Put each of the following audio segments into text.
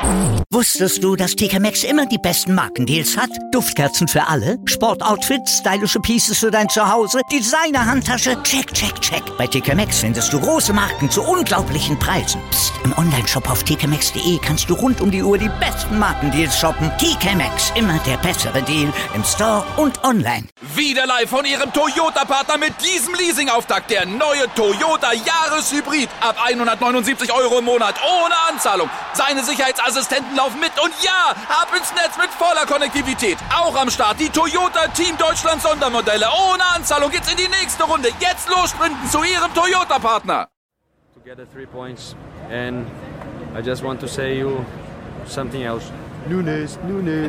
Wusstest du, dass TK Maxx immer die besten Markendeals hat? Duftkerzen für alle, Sportoutfits, stylische Pieces für dein Zuhause, Designer-Handtasche, check, check, check. Bei TK Maxx findest du große Marken zu unglaublichen Preisen. Psst. Im Onlineshop auf tkmaxx.de kannst du rund um die Uhr die besten Markendeals shoppen. TK Maxx, immer der bessere Deal im Store und online. Wieder live von Ihrem Toyota-Partner mit diesem Leasing-Auftakt. Der neue Toyota Jahreshybrid. Ab 179 € im Monat. Ohne Anzahlung. Seine Sicherheitsassistenten laufen mit. Und ja, ab ins Netz mit voller Konnektivität. Auch am Start die Toyota Team Deutschland Sondermodelle. Ohne Anzahlung geht's in die nächste Runde. Jetzt los sprinten zu Ihrem Toyota-Partner. To get the 3 points. And I just want to say you something else. Nunes.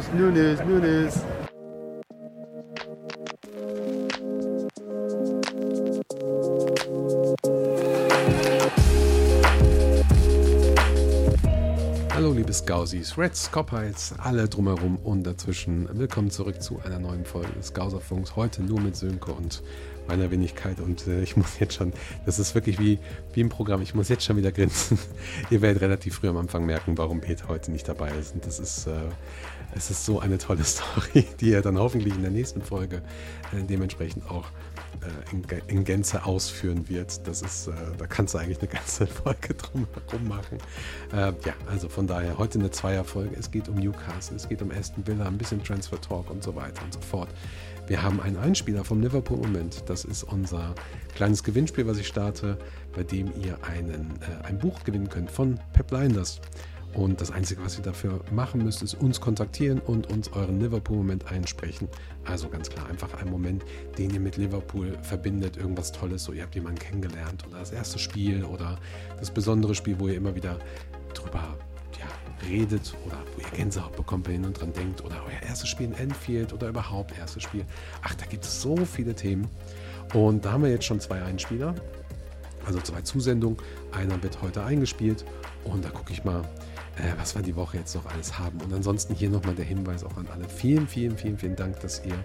Hallo liebe Scousies, Reds, Cophites, alle drumherum und dazwischen. Willkommen zurück zu einer neuen Folge des Scouserfunks. Heute nur mit Sönke und meiner Wenigkeit. Und ich muss jetzt schon, das ist wirklich wie im Programm, ich muss jetzt schon wieder grinsen. Ihr werdet relativ früh am Anfang merken, warum Peter heute nicht dabei ist. Und das ist, es ist so eine tolle Story, die er dann hoffentlich in der nächsten Folge dementsprechend auch in Gänze ausführen wird. Das ist, da kannst du eigentlich eine ganze Folge drum herum machen. Ja, also von daher heute eine Zweierfolge. Es geht um Newcastle, es geht um Aston Villa, ein bisschen Transfer Talk und so weiter und so fort. Wir haben einen Einspieler vom Liverpool-Moment. Das ist unser kleines Gewinnspiel, was ich starte, bei dem ihr ein Buch gewinnen könnt von Pep Lijnders. Und das Einzige, was ihr dafür machen müsst, ist uns kontaktieren und uns euren Liverpool-Moment einsprechen. Also ganz klar, einfach einen Moment, den ihr mit Liverpool verbindet, irgendwas Tolles, so ihr habt jemanden kennengelernt oder das erste Spiel oder das besondere Spiel, wo ihr immer wieder drüber redet oder wo ihr Gänsehaut bekommt, wenn ihr nur dran denkt oder euer erstes Spiel in Anfield oder überhaupt erstes Spiel. Ach, da gibt es so viele Themen. Und da haben wir jetzt schon 2 Einspieler, also 2 Zusendungen. Einer wird heute eingespielt und da gucke ich mal, was wir die Woche jetzt noch alles haben. Und ansonsten hier nochmal der Hinweis auch an alle. Vielen Dank, dass ihr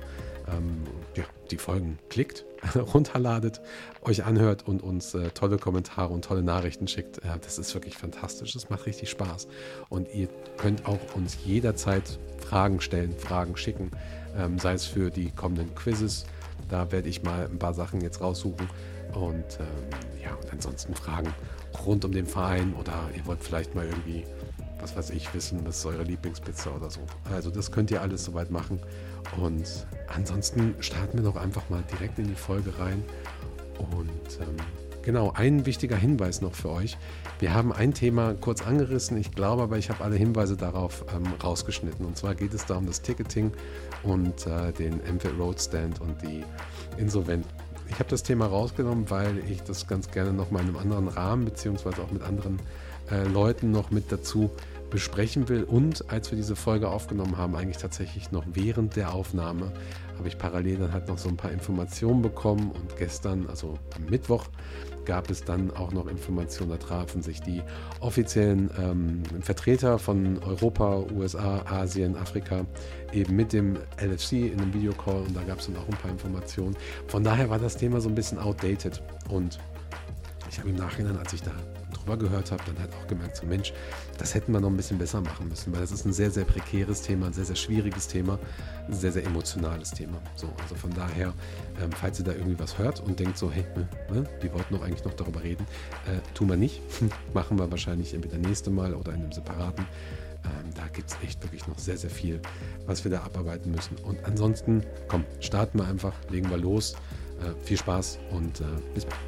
die Folgen klickt, runterladet, euch anhört und uns tolle Kommentare und tolle Nachrichten schickt. Das ist wirklich fantastisch. Das macht richtig Spaß. Und ihr könnt auch uns jederzeit Fragen stellen, Fragen schicken, sei es für die kommenden Quizzes. Da werde ich mal ein paar Sachen jetzt raussuchen. Und und ansonsten Fragen rund um den Verein oder ihr wollt vielleicht mal irgendwie, was weiß ich, wissen, was ist eure Lieblingspizza oder so. Also das könnt ihr alles soweit machen. Und ansonsten starten wir doch einfach mal direkt in die Folge rein. Und genau, ein wichtiger Hinweis noch für euch. Wir haben ein Thema kurz angerissen, ich glaube aber, ich habe alle Hinweise darauf rausgeschnitten. Und zwar geht es da um das Ticketing und den Anfield Road Stand und die Insolvent. Ich habe das Thema rausgenommen, weil ich das ganz gerne noch mal in einem anderen Rahmen beziehungsweise auch mit anderen Leuten noch mit dazu besprechen will. Und als wir diese Folge aufgenommen haben, eigentlich tatsächlich noch während der Aufnahme, habe ich parallel dann halt noch so ein paar Informationen bekommen. Und gestern, also am Mittwoch, gab es dann auch noch Informationen. Da trafen sich die offiziellen Vertreter von Europa, USA, Asien, Afrika eben mit dem LFC in einem Videocall und da gab es dann auch ein paar Informationen. Von daher war das Thema so ein bisschen outdated und ich habe im Nachhinein, als ich da drüber gehört habe, dann halt auch gemerkt, so Mensch, das hätten wir noch ein bisschen besser machen müssen, weil das ist ein sehr, sehr prekäres Thema, ein sehr, sehr schwieriges Thema, ein sehr, sehr emotionales Thema. So, also von daher, falls ihr da irgendwie was hört und denkt so, hey, die wollten doch eigentlich noch darüber reden, tun wir nicht, machen wir wahrscheinlich entweder nächste Mal oder in einem separaten. Da gibt es echt wirklich noch sehr, sehr viel, was wir da abarbeiten müssen. Und ansonsten, komm, starten wir einfach, legen wir los. Viel Spaß und bis bald.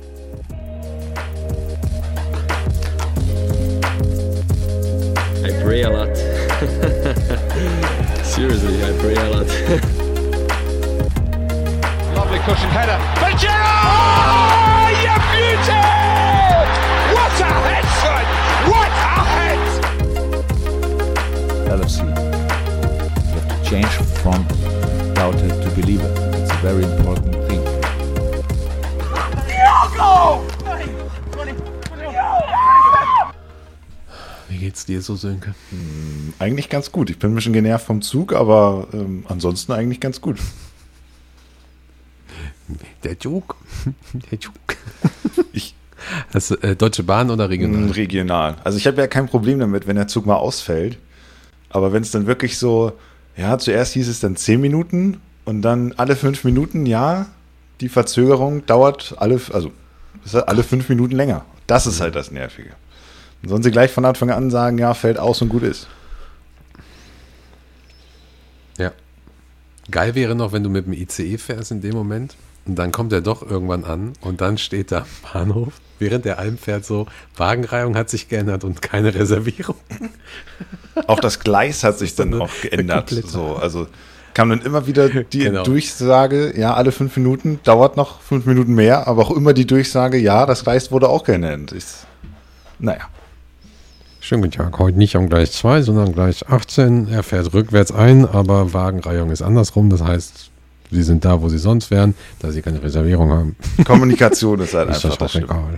I pray a lot. Seriously, I pray a lot. Lovely cushion header. But Gerrard! Oh, you beauty! What a head, son! What a head! LFC. You have to change from doubter to believer. It's a very important thing. Diogo! Wie geht's dir so, Sönke? Eigentlich ganz gut. Ich bin ein bisschen genervt vom Zug, aber ansonsten eigentlich ganz gut. Der Zug. Der Zug. Das Deutsche Bahn oder regional? Regional. Also ich habe ja kein Problem damit, wenn der Zug mal ausfällt. Aber wenn es dann wirklich so, ja, zuerst hieß es dann 10 Minuten und dann alle 5 Minuten, ja, die Verzögerung dauert ist halt alle 5 Minuten länger. Das ist halt das Nervige. Und sollen sie gleich von Anfang an sagen, ja, fällt aus und gut ist. Ja. Geil wäre noch, wenn du mit dem ICE fährst in dem Moment und dann kommt er doch irgendwann an und dann steht da am Bahnhof, während der Alm fährt, so, Wagenreihung hat sich geändert und keine Reservierung. Auch das Gleis hat sich dann auch geändert. So, also kam dann immer wieder die Durchsage, ja, alle 5 Minuten, dauert noch 5 Minuten mehr, aber auch immer die Durchsage, ja, das Gleis wurde auch geändert. Naja. Schönen guten Tag, heute nicht am Gleis 2, sondern Gleis 18. Er fährt rückwärts ein, aber Wagenreihung ist andersrum. Das heißt, sie sind da, wo sie sonst wären, da sie keine Reservierung haben. Kommunikation ist halt ist einfach das egal.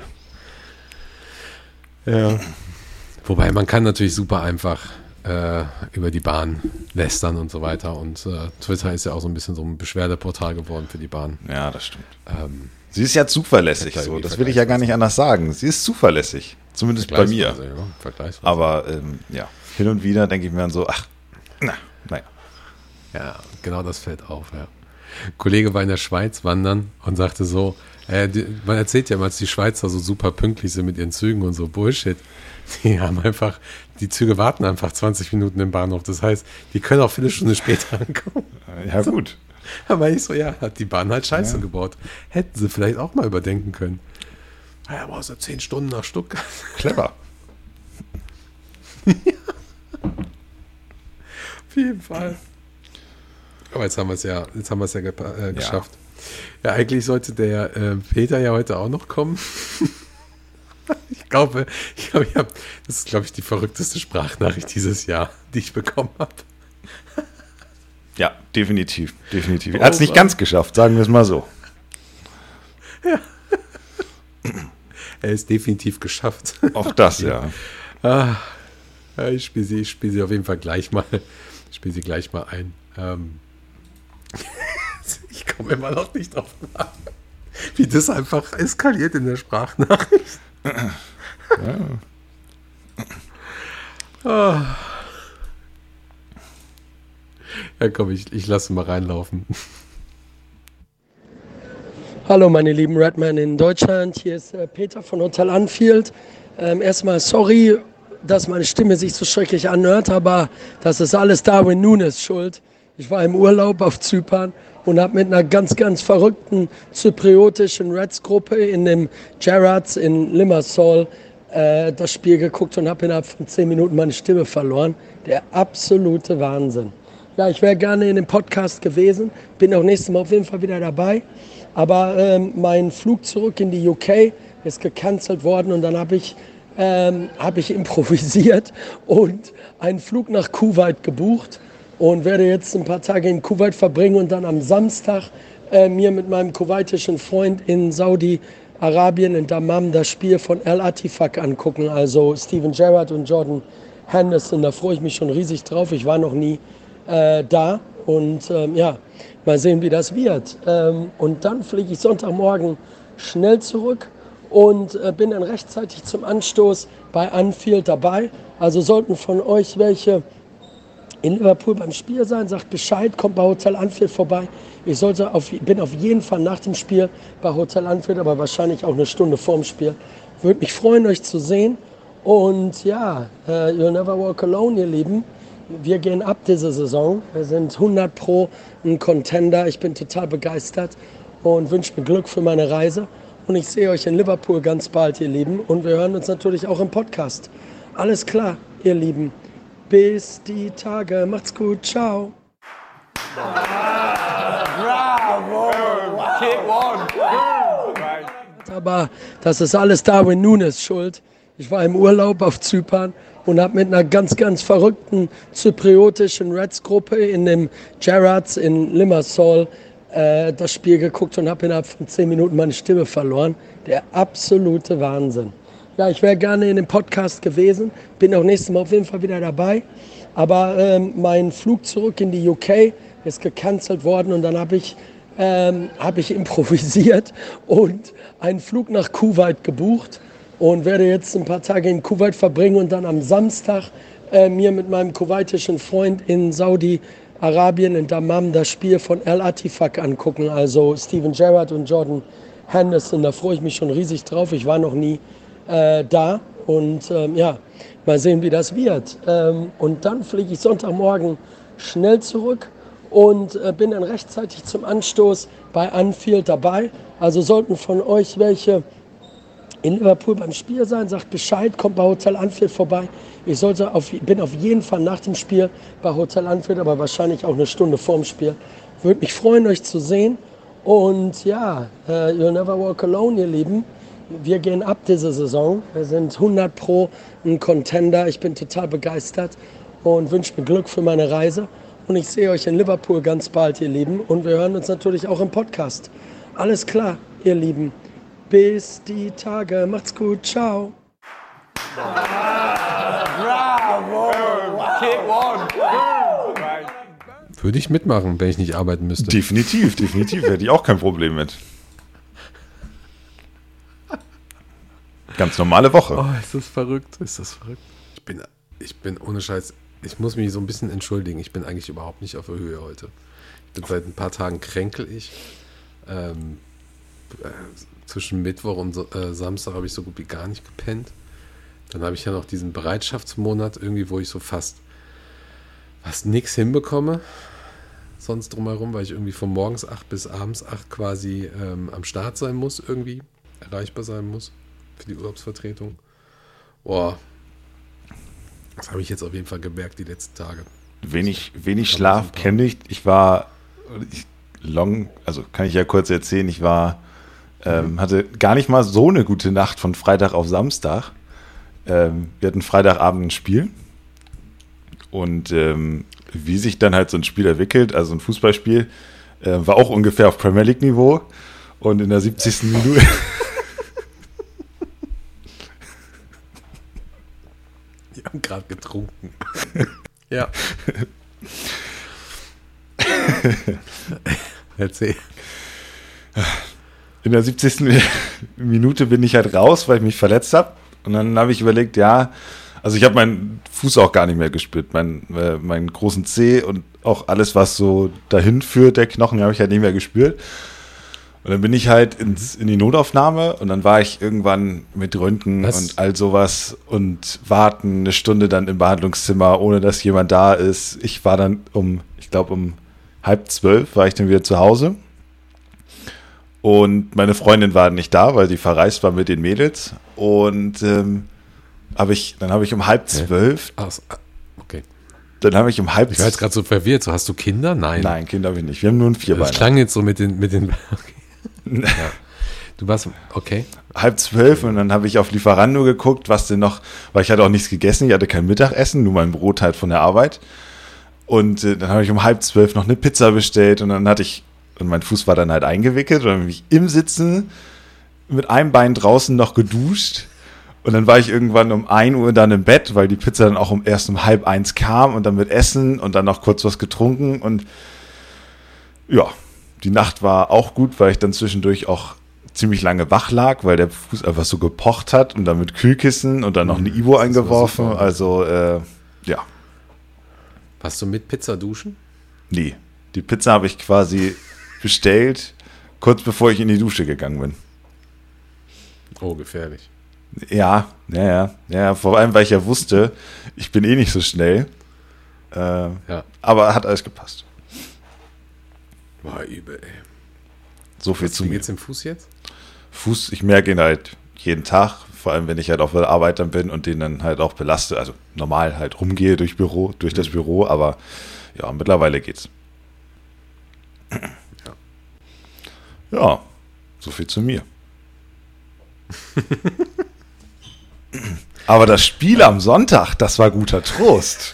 Ja. Wobei man kann natürlich super einfach über die Bahn lästern und so weiter. Und Twitter ist ja auch so ein bisschen so ein Beschwerdeportal geworden für die Bahn. Ja, das stimmt. Sie ist ja zuverlässig, so. Das will ich ja gar nicht anders sagen. Sie ist zuverlässig. Zumindest bei mir. Ja, aber ja, hin und wieder denke ich mir dann so, naja. Ja, genau das fällt auf, ja. Ein Kollege war in der Schweiz wandern und sagte so, man erzählt ja immer, dass die Schweizer so super pünktlich sind mit ihren Zügen und so Bullshit. Die Züge warten einfach 20 Minuten im Bahnhof. Das heißt, die können auch eine Viertelstunde später ankommen. Ja, gut. Aber ich so, ja, hat die Bahn halt Scheiße gebaut. Hätten sie vielleicht auch mal überdenken können. Ja, aber so 10 Stunden nach Stuttgart. Clever. Ja. Auf jeden Fall. Aber jetzt haben wir es ja geschafft. Ja, eigentlich sollte der Peter ja heute auch noch kommen. Ich glaube, das ist, glaube ich, die verrückteste Sprachnachricht dieses Jahr, die ich bekommen habe. Ja, definitiv. Er hat es nicht ganz geschafft, sagen wir es mal so. Ja. Er ist definitiv geschafft. Auch das, ja. Ich spiele sie auf jeden Fall gleich mal. Ich spiele sie gleich mal ein. Ich komme immer noch nicht drauf nach, wie das einfach eskaliert in der Sprachnachricht. Ja, komm, ich lasse mal reinlaufen. Hallo meine lieben Redmen in Deutschland, hier ist Peter von Hotel Anfield. Erstmal sorry, dass meine Stimme sich so schrecklich anhört, aber das ist alles Darwin Núñez schuld. Ich war im Urlaub auf Zypern und habe mit einer ganz, ganz verrückten zypriotischen Reds-Gruppe in dem Gerrards in Limassol das Spiel geguckt und habe innerhalb von 10 Minuten meine Stimme verloren. Der absolute Wahnsinn. Ja, ich wäre gerne in dem Podcast gewesen, bin auch nächstes Mal auf jeden Fall wieder dabei. Aber mein Flug zurück in die UK ist gecancelt worden und dann habe ich improvisiert und einen Flug nach Kuwait gebucht und werde jetzt ein paar Tage in Kuwait verbringen und dann am Samstag mir mit meinem kuwaitischen Freund in Saudi-Arabien in Dammam das Spiel von Al-Attifaq angucken, also Steven Gerrard und Jordan Henderson. Da freue ich mich schon riesig drauf. Ich war noch nie da und mal sehen, wie das wird. Und dann fliege ich Sonntagmorgen schnell zurück und bin dann rechtzeitig zum Anstoß bei Anfield dabei. Also sollten von euch welche in Liverpool beim Spiel sein, sagt Bescheid, kommt bei Hotel Anfield vorbei. Ich bin auf jeden Fall nach dem Spiel bei Hotel Anfield, aber wahrscheinlich auch eine Stunde vorm Spiel. Würde mich freuen, euch zu sehen. Und ja, you'll never walk alone, ihr Lieben. Wir gehen ab diese Saison. Wir sind 100% ein Contender. Ich bin total begeistert und wünsche mir Glück für meine Reise. Und ich sehe euch in Liverpool ganz bald, ihr Lieben. Und wir hören uns natürlich auch im Podcast. Alles klar, ihr Lieben. Bis die Tage. Macht's gut. Ciao. Bravo! Aber das ist alles Darwin Núñez schuld. Ich war im Urlaub auf Zypern und habe mit einer ganz, ganz verrückten zypriotischen Reds-Gruppe in dem Gerrards in Limassol das Spiel geguckt und habe innerhalb von 10 Minuten meine Stimme verloren. Der absolute Wahnsinn. Ja, ich wäre gerne in dem Podcast gewesen, bin auch nächstes Mal auf jeden Fall wieder dabei. Aber mein Flug zurück in die UK ist gecancelt worden und dann habe ich improvisiert und einen Flug nach Kuwait gebucht und werde jetzt ein paar Tage in Kuwait verbringen und dann am Samstag mir mit meinem kuwaitischen Freund in Saudi-Arabien, in Dammam, das Spiel von Al-Attifaq angucken. Also Steven Gerrard und Jordan Henderson, da freue ich mich schon riesig drauf. Ich war noch nie da und mal sehen, wie das wird. Und dann fliege ich Sonntagmorgen schnell zurück und bin dann rechtzeitig zum Anstoß bei Anfield dabei. Also sollten von euch welche in Liverpool beim Spiel sein, sagt Bescheid, kommt bei Hotel Anfield vorbei. Ich bin auf jeden Fall nach dem Spiel bei Hotel Anfield, aber wahrscheinlich auch eine Stunde vorm Spiel. Würde mich freuen, euch zu sehen. Und ja, you'll never walk alone, ihr Lieben. Wir gehen ab diese Saison. Wir sind 100% ein Contender. Ich bin total begeistert und wünsche mir Glück für meine Reise. Und ich sehe euch in Liverpool ganz bald, ihr Lieben. Und wir hören uns natürlich auch im Podcast. Alles klar, ihr Lieben. Bis die Tage. Macht's gut. Ciao. Würde ich mitmachen, wenn ich nicht arbeiten müsste. Definitiv. Hätte ich auch kein Problem mit. Ganz normale Woche. Oh, ist das verrückt. Ich bin ohne Scheiß, ich muss mich so ein bisschen entschuldigen. Ich bin eigentlich überhaupt nicht auf der Höhe heute. Ich bin seit ein paar Tagen kränkelig. Zwischen Mittwoch und Samstag habe ich so gut wie gar nicht gepennt. Dann habe ich ja noch diesen Bereitschaftsmonat irgendwie, wo ich so fast nichts hinbekomme. Sonst drumherum, weil ich irgendwie von morgens 8 bis abends 8 quasi am Start sein muss, irgendwie erreichbar sein muss für die Urlaubsvertretung. Boah, das habe ich jetzt auf jeden Fall gemerkt die letzten Tage. Wenig Schlaf kenne ich. Also kann ich ja kurz erzählen, ich hatte gar nicht mal so eine gute Nacht von Freitag auf Samstag. Wir hatten Freitagabend ein Spiel und wie sich dann halt so ein Spiel entwickelt, also ein Fußballspiel, war auch ungefähr auf Premier League Niveau und in der 70. Minute Die haben gerade getrunken. Ja. Erzähl. In der 70. Minute bin ich halt raus, weil ich mich verletzt habe. Und dann habe ich überlegt, also ich habe meinen Fuß auch gar nicht mehr gespürt, meinen großen Zeh und auch alles, was so dahin führt, der Knochen, habe ich halt nicht mehr gespürt. Und dann bin ich halt in die Notaufnahme und dann war ich irgendwann mit Röntgen und all sowas und warten eine Stunde dann im Behandlungszimmer, ohne dass jemand da ist. Ich war dann um 11:30 war ich dann wieder zu Hause. Und meine Freundin war nicht da, weil sie verreist war mit den Mädels. Und dann habe ich um 11:30. Okay. Dann habe ich um 11:30. Ich war jetzt gerade so verwirrt. So, hast du Kinder? Nein. Nein, Kinder habe ich nicht. Wir haben nur einen Vierbeiner. Das klang jetzt so mit den. Okay. Ja. Du warst. Okay. 11:30 und dann habe ich auf Lieferando geguckt, was denn noch, weil ich hatte auch nichts gegessen. Ich hatte kein Mittagessen, nur mein Brot halt von der Arbeit. Und dann habe ich um 11:30 noch eine Pizza bestellt und dann und mein Fuß war dann halt eingewickelt und dann habe ich im Sitzen mit einem Bein draußen noch geduscht und dann war ich irgendwann um 1 Uhr dann im Bett, weil die Pizza dann auch erst um 12:30 kam und dann mit Essen und dann noch kurz was getrunken und ja, die Nacht war auch gut, weil ich dann zwischendurch auch ziemlich lange wach lag, weil der Fuß einfach so gepocht hat und dann mit Kühlkissen und dann noch eine Ibo eingeworfen, also ja. Warst du mit Pizza duschen? Nee, die Pizza habe ich quasi bestellt, kurz bevor ich in die Dusche gegangen bin. Oh, gefährlich. Ja, vor allem, weil ich ja wusste, ich bin eh nicht so schnell. Aber hat alles gepasst. War übel, ey. So viel zu mir. Wie geht's dem Fuß jetzt? Fuß, ich merke ihn halt jeden Tag, vor allem, wenn ich halt auf der Arbeit dann bin und den dann halt auch belaste, also normal halt rumgehe durch das Büro, aber ja, mittlerweile geht's. Ja, so viel zu mir. Aber das Spiel am Sonntag, das war guter Trost.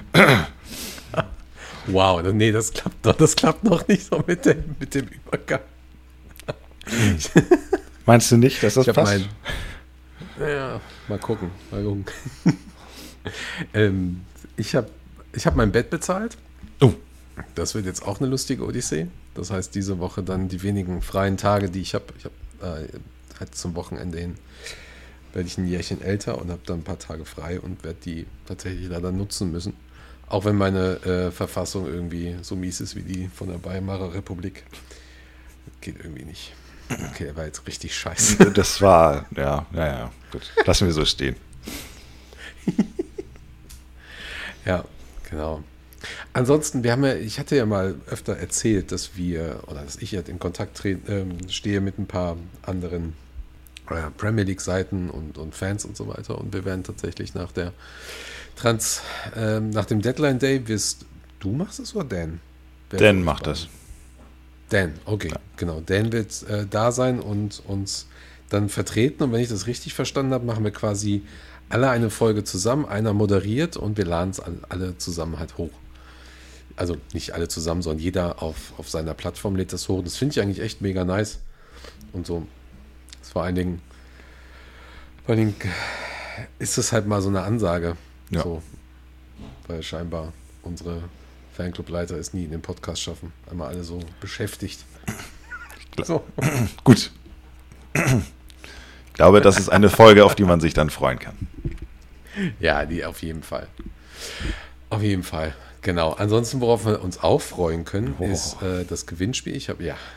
Wow, nee, das klappt noch nicht so mit dem Übergang. Meinst du nicht, dass das passt? Ja, mal gucken. Ich hab mein Bett bezahlt. Oh. Das wird jetzt auch eine lustige Odyssee. Das heißt, diese Woche dann die wenigen freien Tage, die ich habe halt zum Wochenende hin, werde ich ein Jährchen älter und habe dann ein paar Tage frei und werde die tatsächlich leider nutzen müssen. Auch wenn meine Verfassung irgendwie so mies ist wie die von der Weimarer Republik. Geht irgendwie nicht. Okay, der war jetzt richtig scheiße. Das war, ja, gut. Lassen wir so stehen. Ja, genau. Ansonsten, ich hatte ja mal öfter erzählt, dass ich jetzt in Kontakt stehe mit ein paar anderen Premier League Seiten und Fans und so weiter. Und wir werden tatsächlich nach dem Deadline Day du machst es oder Dan? Dan macht das. Dan, okay, ja. Genau. Dan wird da sein und uns dann vertreten. Und wenn ich das richtig verstanden habe, machen wir quasi alle eine Folge zusammen. Einer moderiert und wir laden es alle zusammen halt hoch. Also nicht alle zusammen, sondern jeder auf seiner Plattform lädt das hoch. Das finde ich eigentlich echt mega nice. Und so, vor allen Dingen ist es halt mal so eine Ansage. Ja. So, weil scheinbar unsere Fanclub-Leiter es nie in den Podcast schaffen. Einmal alle so beschäftigt. So. Gut. Ich glaube, das ist eine Folge, auf die man sich dann freuen kann. Ja, die auf jeden Fall. Auf jeden Fall. Genau. Ansonsten, worauf wir uns auch freuen können, ist das Gewinnspiel. Ich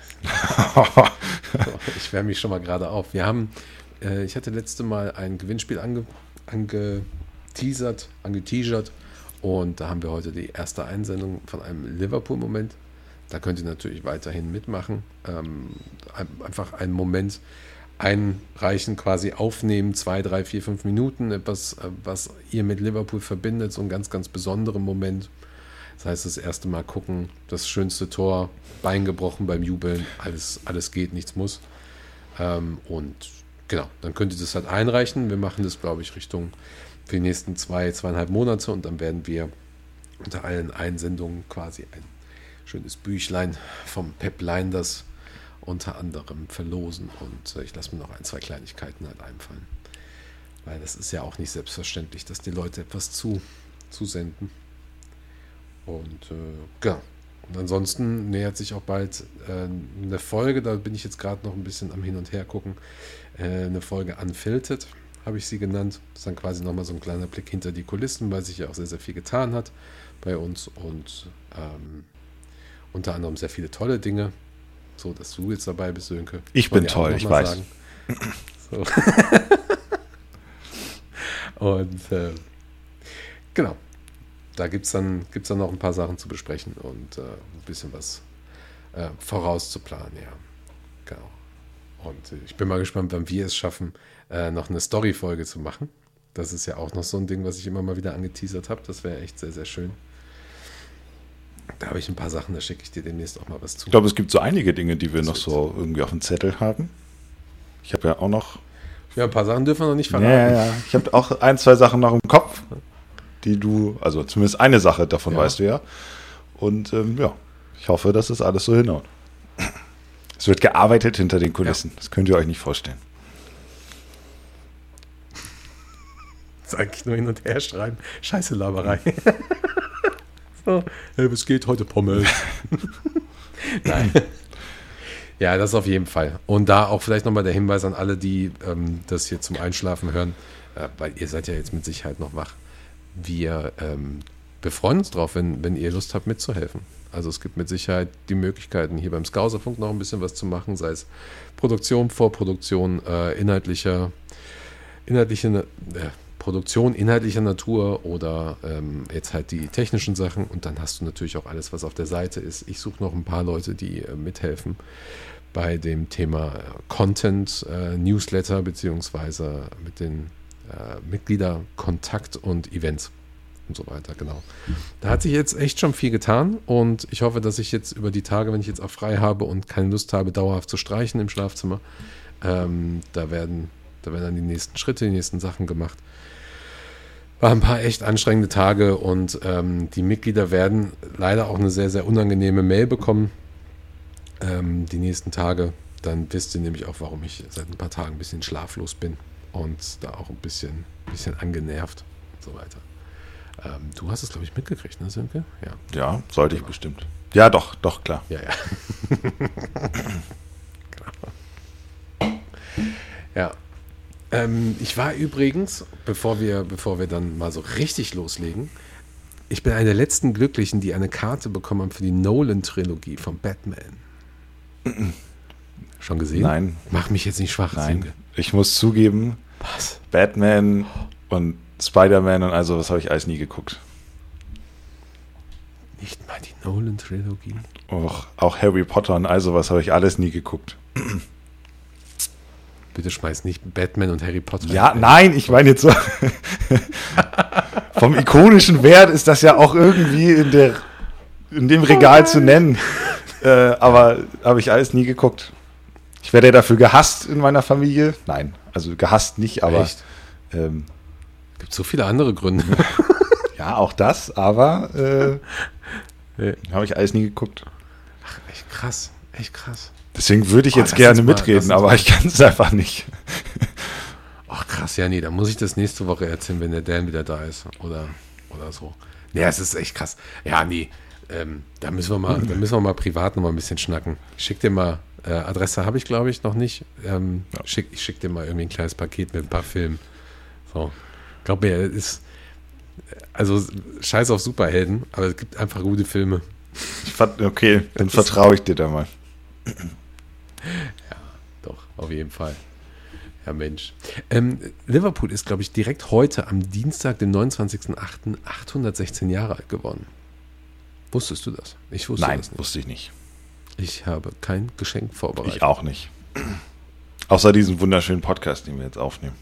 wärme mich schon mal gerade auf. Ich hatte letzte Mal ein Gewinnspiel angeteasert und da haben wir heute die erste Einsendung von einem Liverpool-Moment. Da könnt ihr natürlich weiterhin mitmachen. Einfach einen Moment einreichen, quasi aufnehmen, 2, 3, 4, 5 Minuten, etwas, was ihr mit Liverpool verbindet, so ein ganz, ganz besonderer Moment. Das heißt, das erste Mal gucken, das schönste Tor, Bein gebrochen beim Jubeln, alles geht, nichts muss. Und genau, dann könnt ihr das halt einreichen. Wir machen das, glaube ich, für die nächsten 2,5 Monate und dann werden wir unter allen Einsendungen quasi ein schönes Büchlein vom Pep Linders unter anderem verlosen und ich lasse mir noch 1, 2 Kleinigkeiten halt einfallen. Weil das ist ja auch nicht selbstverständlich, dass die Leute etwas zusenden. Und genau. Und ansonsten nähert sich auch bald eine Folge, da bin ich jetzt gerade noch ein bisschen am Hin und Her gucken, eine Folge Unfiltered, habe ich sie genannt. Das ist dann quasi nochmal so ein kleiner Blick hinter die Kulissen, weil sich ja auch sehr, sehr viel getan hat bei uns und unter anderem sehr viele tolle Dinge. So, dass du jetzt dabei bist, Sönke. Ich bin toll, ich weiß. So. Und genau, da gibt es dann noch ein paar Sachen zu besprechen und ein bisschen was vorauszuplanen, ja. Genau. Und ich bin mal gespannt, wann wir es schaffen, noch eine Story-Folge zu machen. Das ist ja auch noch so ein Ding, was ich immer mal wieder angeteasert habe. Das wäre echt sehr, sehr schön. Da habe ich ein paar Sachen, da schicke ich dir demnächst auch mal was zu. Ich glaube, es gibt so einige Dinge, die wir noch so irgendwie auf dem Zettel haben. Ich habe ja auch noch... Ja, ein paar Sachen dürfen wir noch nicht verraten. Ja. Ich habe auch 1, 2 Sachen noch im Kopf, die du, also zumindest eine Sache davon weißt du ja. Und ich hoffe, dass das alles so hinhaut. Es wird gearbeitet hinter den Kulissen. Ja. Das könnt ihr euch nicht vorstellen. Das ist eigentlich nur hin und her schreiben. Scheiße Laberei. So, was geht heute Pommes? Nein. Ja, das auf jeden Fall. Und da auch vielleicht nochmal der Hinweis an alle, die das hier zum Einschlafen hören, weil ihr seid ja jetzt mit Sicherheit noch wach. Wir freuen uns drauf, wenn ihr Lust habt mitzuhelfen. Also es gibt mit Sicherheit die Möglichkeiten, hier beim Skauserfunk noch ein bisschen was zu machen, sei es Produktion, Vorproduktion, inhaltliche Produktion inhaltlicher Natur oder jetzt halt die technischen Sachen und dann hast du natürlich auch alles, was auf der Seite ist. Ich suche noch ein paar Leute, die mithelfen bei dem Thema Content, Newsletter beziehungsweise mit den Mitgliederkontakt und Events und so weiter, genau. Da hat sich jetzt echt schon viel getan und ich hoffe, dass ich jetzt über die Tage, wenn ich jetzt auch frei habe und keine Lust habe, dauerhaft zu streichen im Schlafzimmer, da werden dann die nächsten Schritte, die nächsten Sachen gemacht. War ein paar echt anstrengende Tage und die Mitglieder werden leider auch eine sehr, sehr unangenehme Mail bekommen die nächsten Tage. Dann wisst ihr nämlich auch, warum ich seit ein paar Tagen ein bisschen schlaflos bin und da auch ein bisschen angenervt und so weiter. Du hast es, glaube ich, mitgekriegt, ne, Sönke? Ja, sollte ich bestimmt. Ja, doch, klar. Ja. Ja. Ich war übrigens, bevor wir dann mal so richtig loslegen, ich bin einer der letzten Glücklichen, die eine Karte bekommen haben für die Nolan-Trilogie von Batman. Schon gesehen? Nein. Mach mich jetzt nicht schwach. Nein. Ich muss zugeben, Was? Batman und Spider-Man und also was habe ich alles nie geguckt. Nicht mal die Nolan-Trilogie? Auch Harry Potter und also was habe ich alles nie geguckt. Bitte schmeiß nicht Batman und Harry Potter. Ja, nein, ich meine jetzt so. Vom ikonischen Wert ist das ja auch irgendwie in dem Regal zu nennen. Aber habe ich alles nie geguckt. Ich werde ja dafür gehasst in meiner Familie. Nein, also gehasst nicht, aber. Echt? Gibt so viele andere Gründe. Ja, auch das, aber habe ich alles nie geguckt. Ach, echt krass. Echt krass. Deswegen würde ich jetzt lass gerne uns mal- mitreden, lass uns aber mal- ich kann es einfach nicht. Ach krass, ja, nee, da muss ich das nächste Woche erzählen, wenn der Dan wieder da ist. Oder so. Ja, es ist echt krass. Ja, nee, da müssen wir mal privat noch mal ein bisschen schnacken. Ich schick dir mal, Adresse habe ich, glaube ich, noch nicht. Ich schick dir mal irgendwie ein kleines Paket mit ein paar Filmen. So. Glaub mir, es ist, also scheiß auf Superhelden, aber es gibt einfach gute Filme. Okay, dann vertraue ich dir da mal. Doch, auf jeden Fall. Ja, Mensch. Liverpool ist, glaube ich, direkt heute am Dienstag, dem 29.08. 816 Jahre alt geworden. Wusstest du das? Ich wusste Nein, das nicht. wusste ich nicht. Ich habe kein Geschenk vorbereitet. Ich auch nicht. Außer diesen wunderschönen Podcast, den wir jetzt aufnehmen.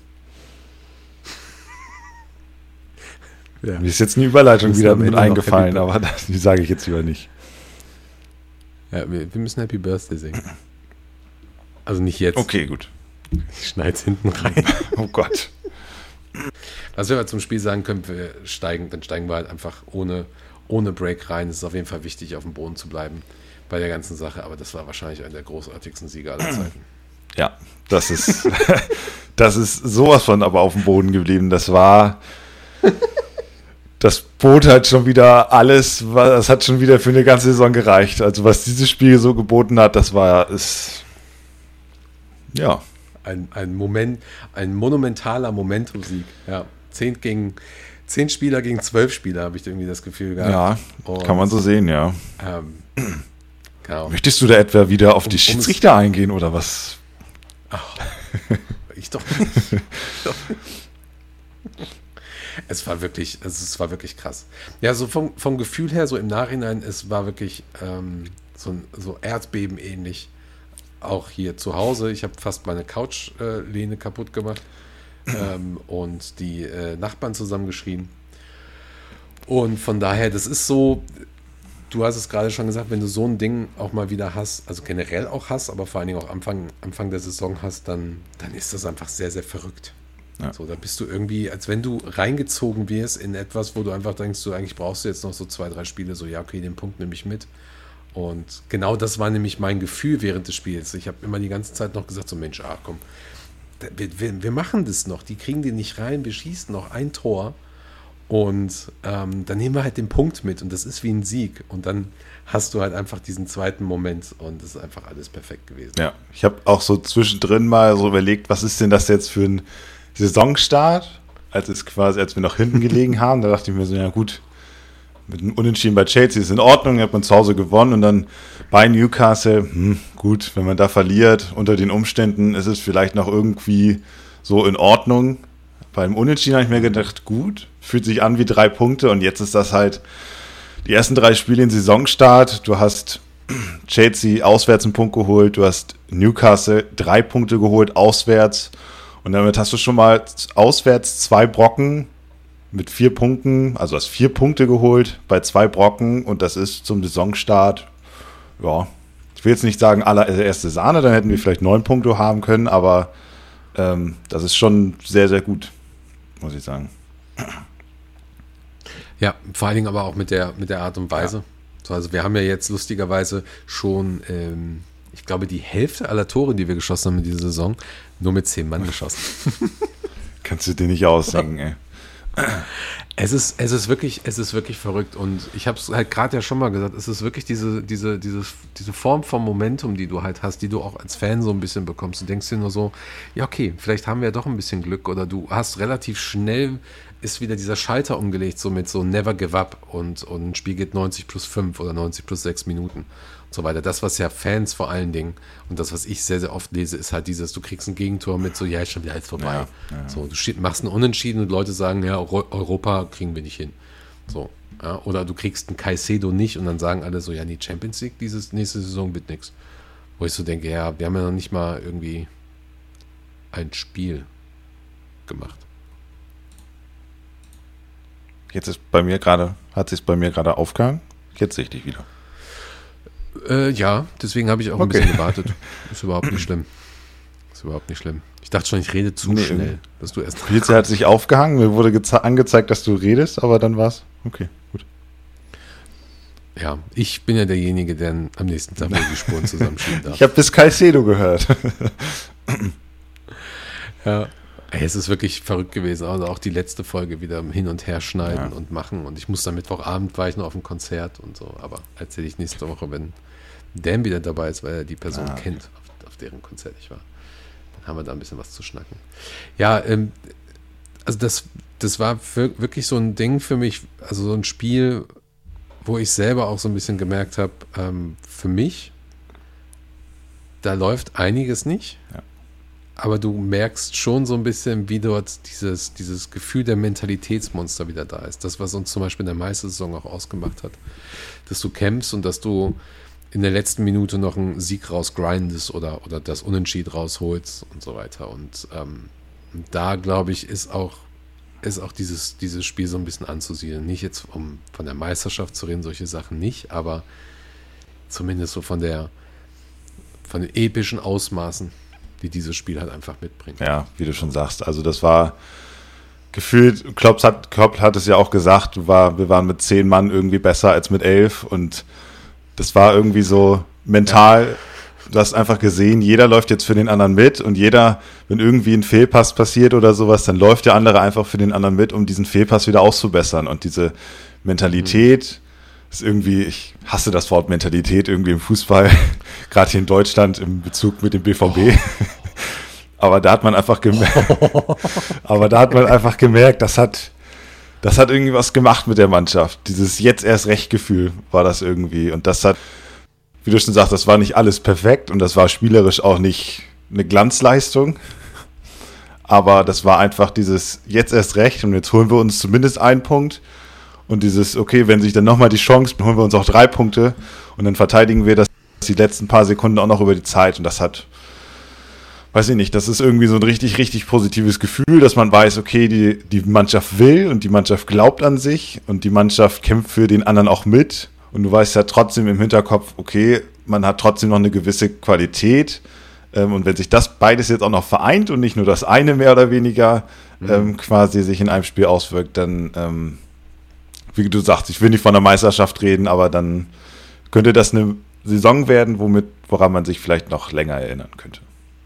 Ja. Mir ist jetzt eine Überleitung Müssen wieder am mit Ende noch eingefallen, Happy aber die sage ich jetzt lieber nicht. Ja, wir müssen Happy Birthday singen. Also nicht jetzt. Okay, gut. Ich schneide es hinten rein. Oh Gott. Was wir aber zum Spiel sagen können, dann steigen wir halt einfach ohne Break rein. Es ist auf jeden Fall wichtig, auf dem Boden zu bleiben bei der ganzen Sache, aber das war wahrscheinlich einer der großartigsten Sieger aller Zeiten. Ja, das ist sowas von aber auf dem Boden geblieben. Das bot halt schon wieder alles, das hat schon wieder für eine ganze Saison gereicht. Also was dieses Spiel so geboten hat, ja. Ein monumentaler Momentum-Sieg. Ja, 10 Spieler gegen 12 Spieler, habe ich irgendwie das Gefühl gehabt. Ja, Und, kann man so sehen, ja. Genau. Möchtest du da etwa wieder auf die Schiedsrichter eingehen oder was? Ich doch nicht. Es war wirklich krass. Ja, so vom Gefühl her, so im Nachhinein, es war wirklich so Erdbeben ähnlich. Auch hier zu Hause. Ich habe fast meine Couchlehne kaputt gemacht und die Nachbarn zusammengeschrien. Und von daher, das ist so, du hast es gerade schon gesagt, wenn du so ein Ding auch mal wieder hast, also generell auch hast, aber vor allen Dingen auch Anfang der Saison hast, dann ist das einfach sehr, sehr verrückt. Ja. So, da bist du irgendwie, als wenn du reingezogen wirst in etwas, wo du einfach denkst, eigentlich brauchst du jetzt noch so 2-3 Spiele, so ja, okay, den Punkt nehme ich mit. Und genau das war nämlich mein Gefühl während des Spiels. Ich habe immer die ganze Zeit noch gesagt, so Mensch, komm, wir machen das noch, die kriegen den nicht rein, wir schießen noch ein Tor und dann nehmen wir halt den Punkt mit und das ist wie ein Sieg und dann hast du halt einfach diesen zweiten Moment und das ist einfach alles perfekt gewesen. Ja, ich habe auch so zwischendrin mal so überlegt, was ist denn das jetzt für ein Saisonstart, als wir noch hinten gelegen haben, da dachte ich mir so, ja gut, mit einem Unentschieden bei Chelsea ist in Ordnung, hat man zu Hause gewonnen und dann bei Newcastle, gut, wenn man da verliert, unter den Umständen ist es vielleicht noch irgendwie so in Ordnung. Beim Unentschieden habe ich mir gedacht, gut, fühlt sich an wie 3 Punkte und jetzt ist das halt die ersten 3 Spiele in Saisonstart. Du hast Chelsea auswärts einen Punkt geholt, du hast Newcastle 3 Punkte geholt auswärts und damit hast du schon mal auswärts 2 Brocken mit 4 Punkten, also hast 4 Punkte geholt bei 2 Brocken und das ist zum Saisonstart, ja, ich will jetzt nicht sagen allererste Sahne, dann hätten wir vielleicht 9 Punkte haben können, aber das ist schon sehr, sehr gut, muss ich sagen. Ja, vor allen Dingen aber auch mit der Art und Weise. Ja. So, also wir haben ja jetzt lustigerweise schon, ich glaube, die Hälfte aller Tore, die wir geschossen haben in dieser Saison, nur mit 10 Mann geschossen. Kannst du dir nicht ausdenken, ey. Es ist wirklich verrückt und ich habe es halt gerade ja schon mal gesagt, es ist wirklich diese Form von Momentum, die du halt hast, die du auch als Fan so ein bisschen bekommst. Du denkst dir nur so, ja okay, vielleicht haben wir ja doch ein bisschen Glück oder du hast relativ schnell, ist wieder dieser Schalter umgelegt, so mit so Never Give Up und ein Spiel geht 90+5 oder 90+6 Minuten und so weiter. Das, was ja Fans vor allen Dingen und das, was ich sehr, sehr oft lese, ist halt dieses, du kriegst ein Gegentor mit so, ja, ist schon wieder alles vorbei. Ja. So, du machst einen Unentschieden und Leute sagen, ja, Europa kriegen wir nicht hin. So, ja, oder du kriegst einen Caicedo nicht und dann sagen alle so, ja, die Champions League nächste Saison wird nix. Wo ich so denke, ja, wir haben ja noch nicht mal irgendwie ein Spiel gemacht. Jetzt hat sich bei mir gerade aufgehangen. Jetzt sehe ich dich wieder. Ja, deswegen habe ich auch ein bisschen gewartet. Ist überhaupt nicht schlimm. Ich dachte schon, ich rede zu schnell, dass du erst. Jetzt hat sich aufgehangen, mir wurde angezeigt, dass du redest, aber dann war's. Okay, gut. Ja, ich bin ja derjenige, der am nächsten Tag die Spuren zusammenschieben darf. Ich habe bis Caicedo gehört. Ja. Es ist wirklich verrückt gewesen, also auch die letzte Folge wieder hin und her schneiden und machen und ich musste am Mittwochabend, war ich noch auf dem Konzert und so, aber erzähle ich nächste Woche, wenn Dan wieder dabei ist, weil er die Person kennt, auf deren Konzert ich war. Dann haben wir da ein bisschen was zu schnacken. Ja, also das war wirklich so ein Ding für mich, also so ein Spiel, wo ich selber auch so ein bisschen gemerkt habe, für mich, da läuft einiges nicht. Ja. Aber du merkst schon so ein bisschen, wie dort dieses Gefühl der Mentalitätsmonster wieder da ist. Das, was uns zum Beispiel in der Meistersaison auch ausgemacht hat. Dass du kämpfst und dass du in der letzten Minute noch einen Sieg rausgrindest oder das Unentschied rausholst und so weiter. Und da, glaube ich, ist auch dieses Spiel so ein bisschen anzusiedeln. Nicht jetzt, um von der Meisterschaft zu reden, solche Sachen nicht, aber zumindest so von den epischen Ausmaßen, die dieses Spiel halt einfach mitbringt. Ja, wie du schon sagst. Also das war gefühlt, Klopp hat es ja auch gesagt, wir waren mit 10 Mann irgendwie besser als mit 11 und das war irgendwie so mental, du hast einfach gesehen, jeder läuft jetzt für den anderen mit und jeder, wenn irgendwie ein Fehlpass passiert oder sowas, dann läuft der andere einfach für den anderen mit, um diesen Fehlpass wieder auszubessern und diese Mentalität ist irgendwie, ich hasse das Wort Mentalität irgendwie im Fußball, gerade hier in Deutschland im Bezug mit dem BVB. Aber da hat man einfach gemerkt, das hat irgendwie was gemacht mit der Mannschaft. Dieses jetzt erst recht Gefühl war das irgendwie. Und das hat, wie du schon sagst, das war nicht alles perfekt und das war spielerisch auch nicht eine Glanzleistung. Aber das war einfach dieses jetzt erst recht und jetzt holen wir uns zumindest einen Punkt. Und dieses, okay, wenn sich dann nochmal die Chance, dann holen wir uns auch 3 Punkte und dann verteidigen wir das die letzten paar Sekunden auch noch über die Zeit. Und das hat, weiß ich nicht, das ist irgendwie so ein richtig, richtig positives Gefühl, dass man weiß, okay, die Mannschaft will und die Mannschaft glaubt an sich und die Mannschaft kämpft für den anderen auch mit. Und du weißt ja trotzdem im Hinterkopf, okay, man hat trotzdem noch eine gewisse Qualität. Und wenn sich das beides jetzt auch noch vereint und nicht nur das eine mehr oder weniger quasi sich in einem Spiel auswirkt, dann wie du sagst, ich will nicht von der Meisterschaft reden, aber dann könnte das eine Saison werden, woran man sich vielleicht noch länger erinnern könnte.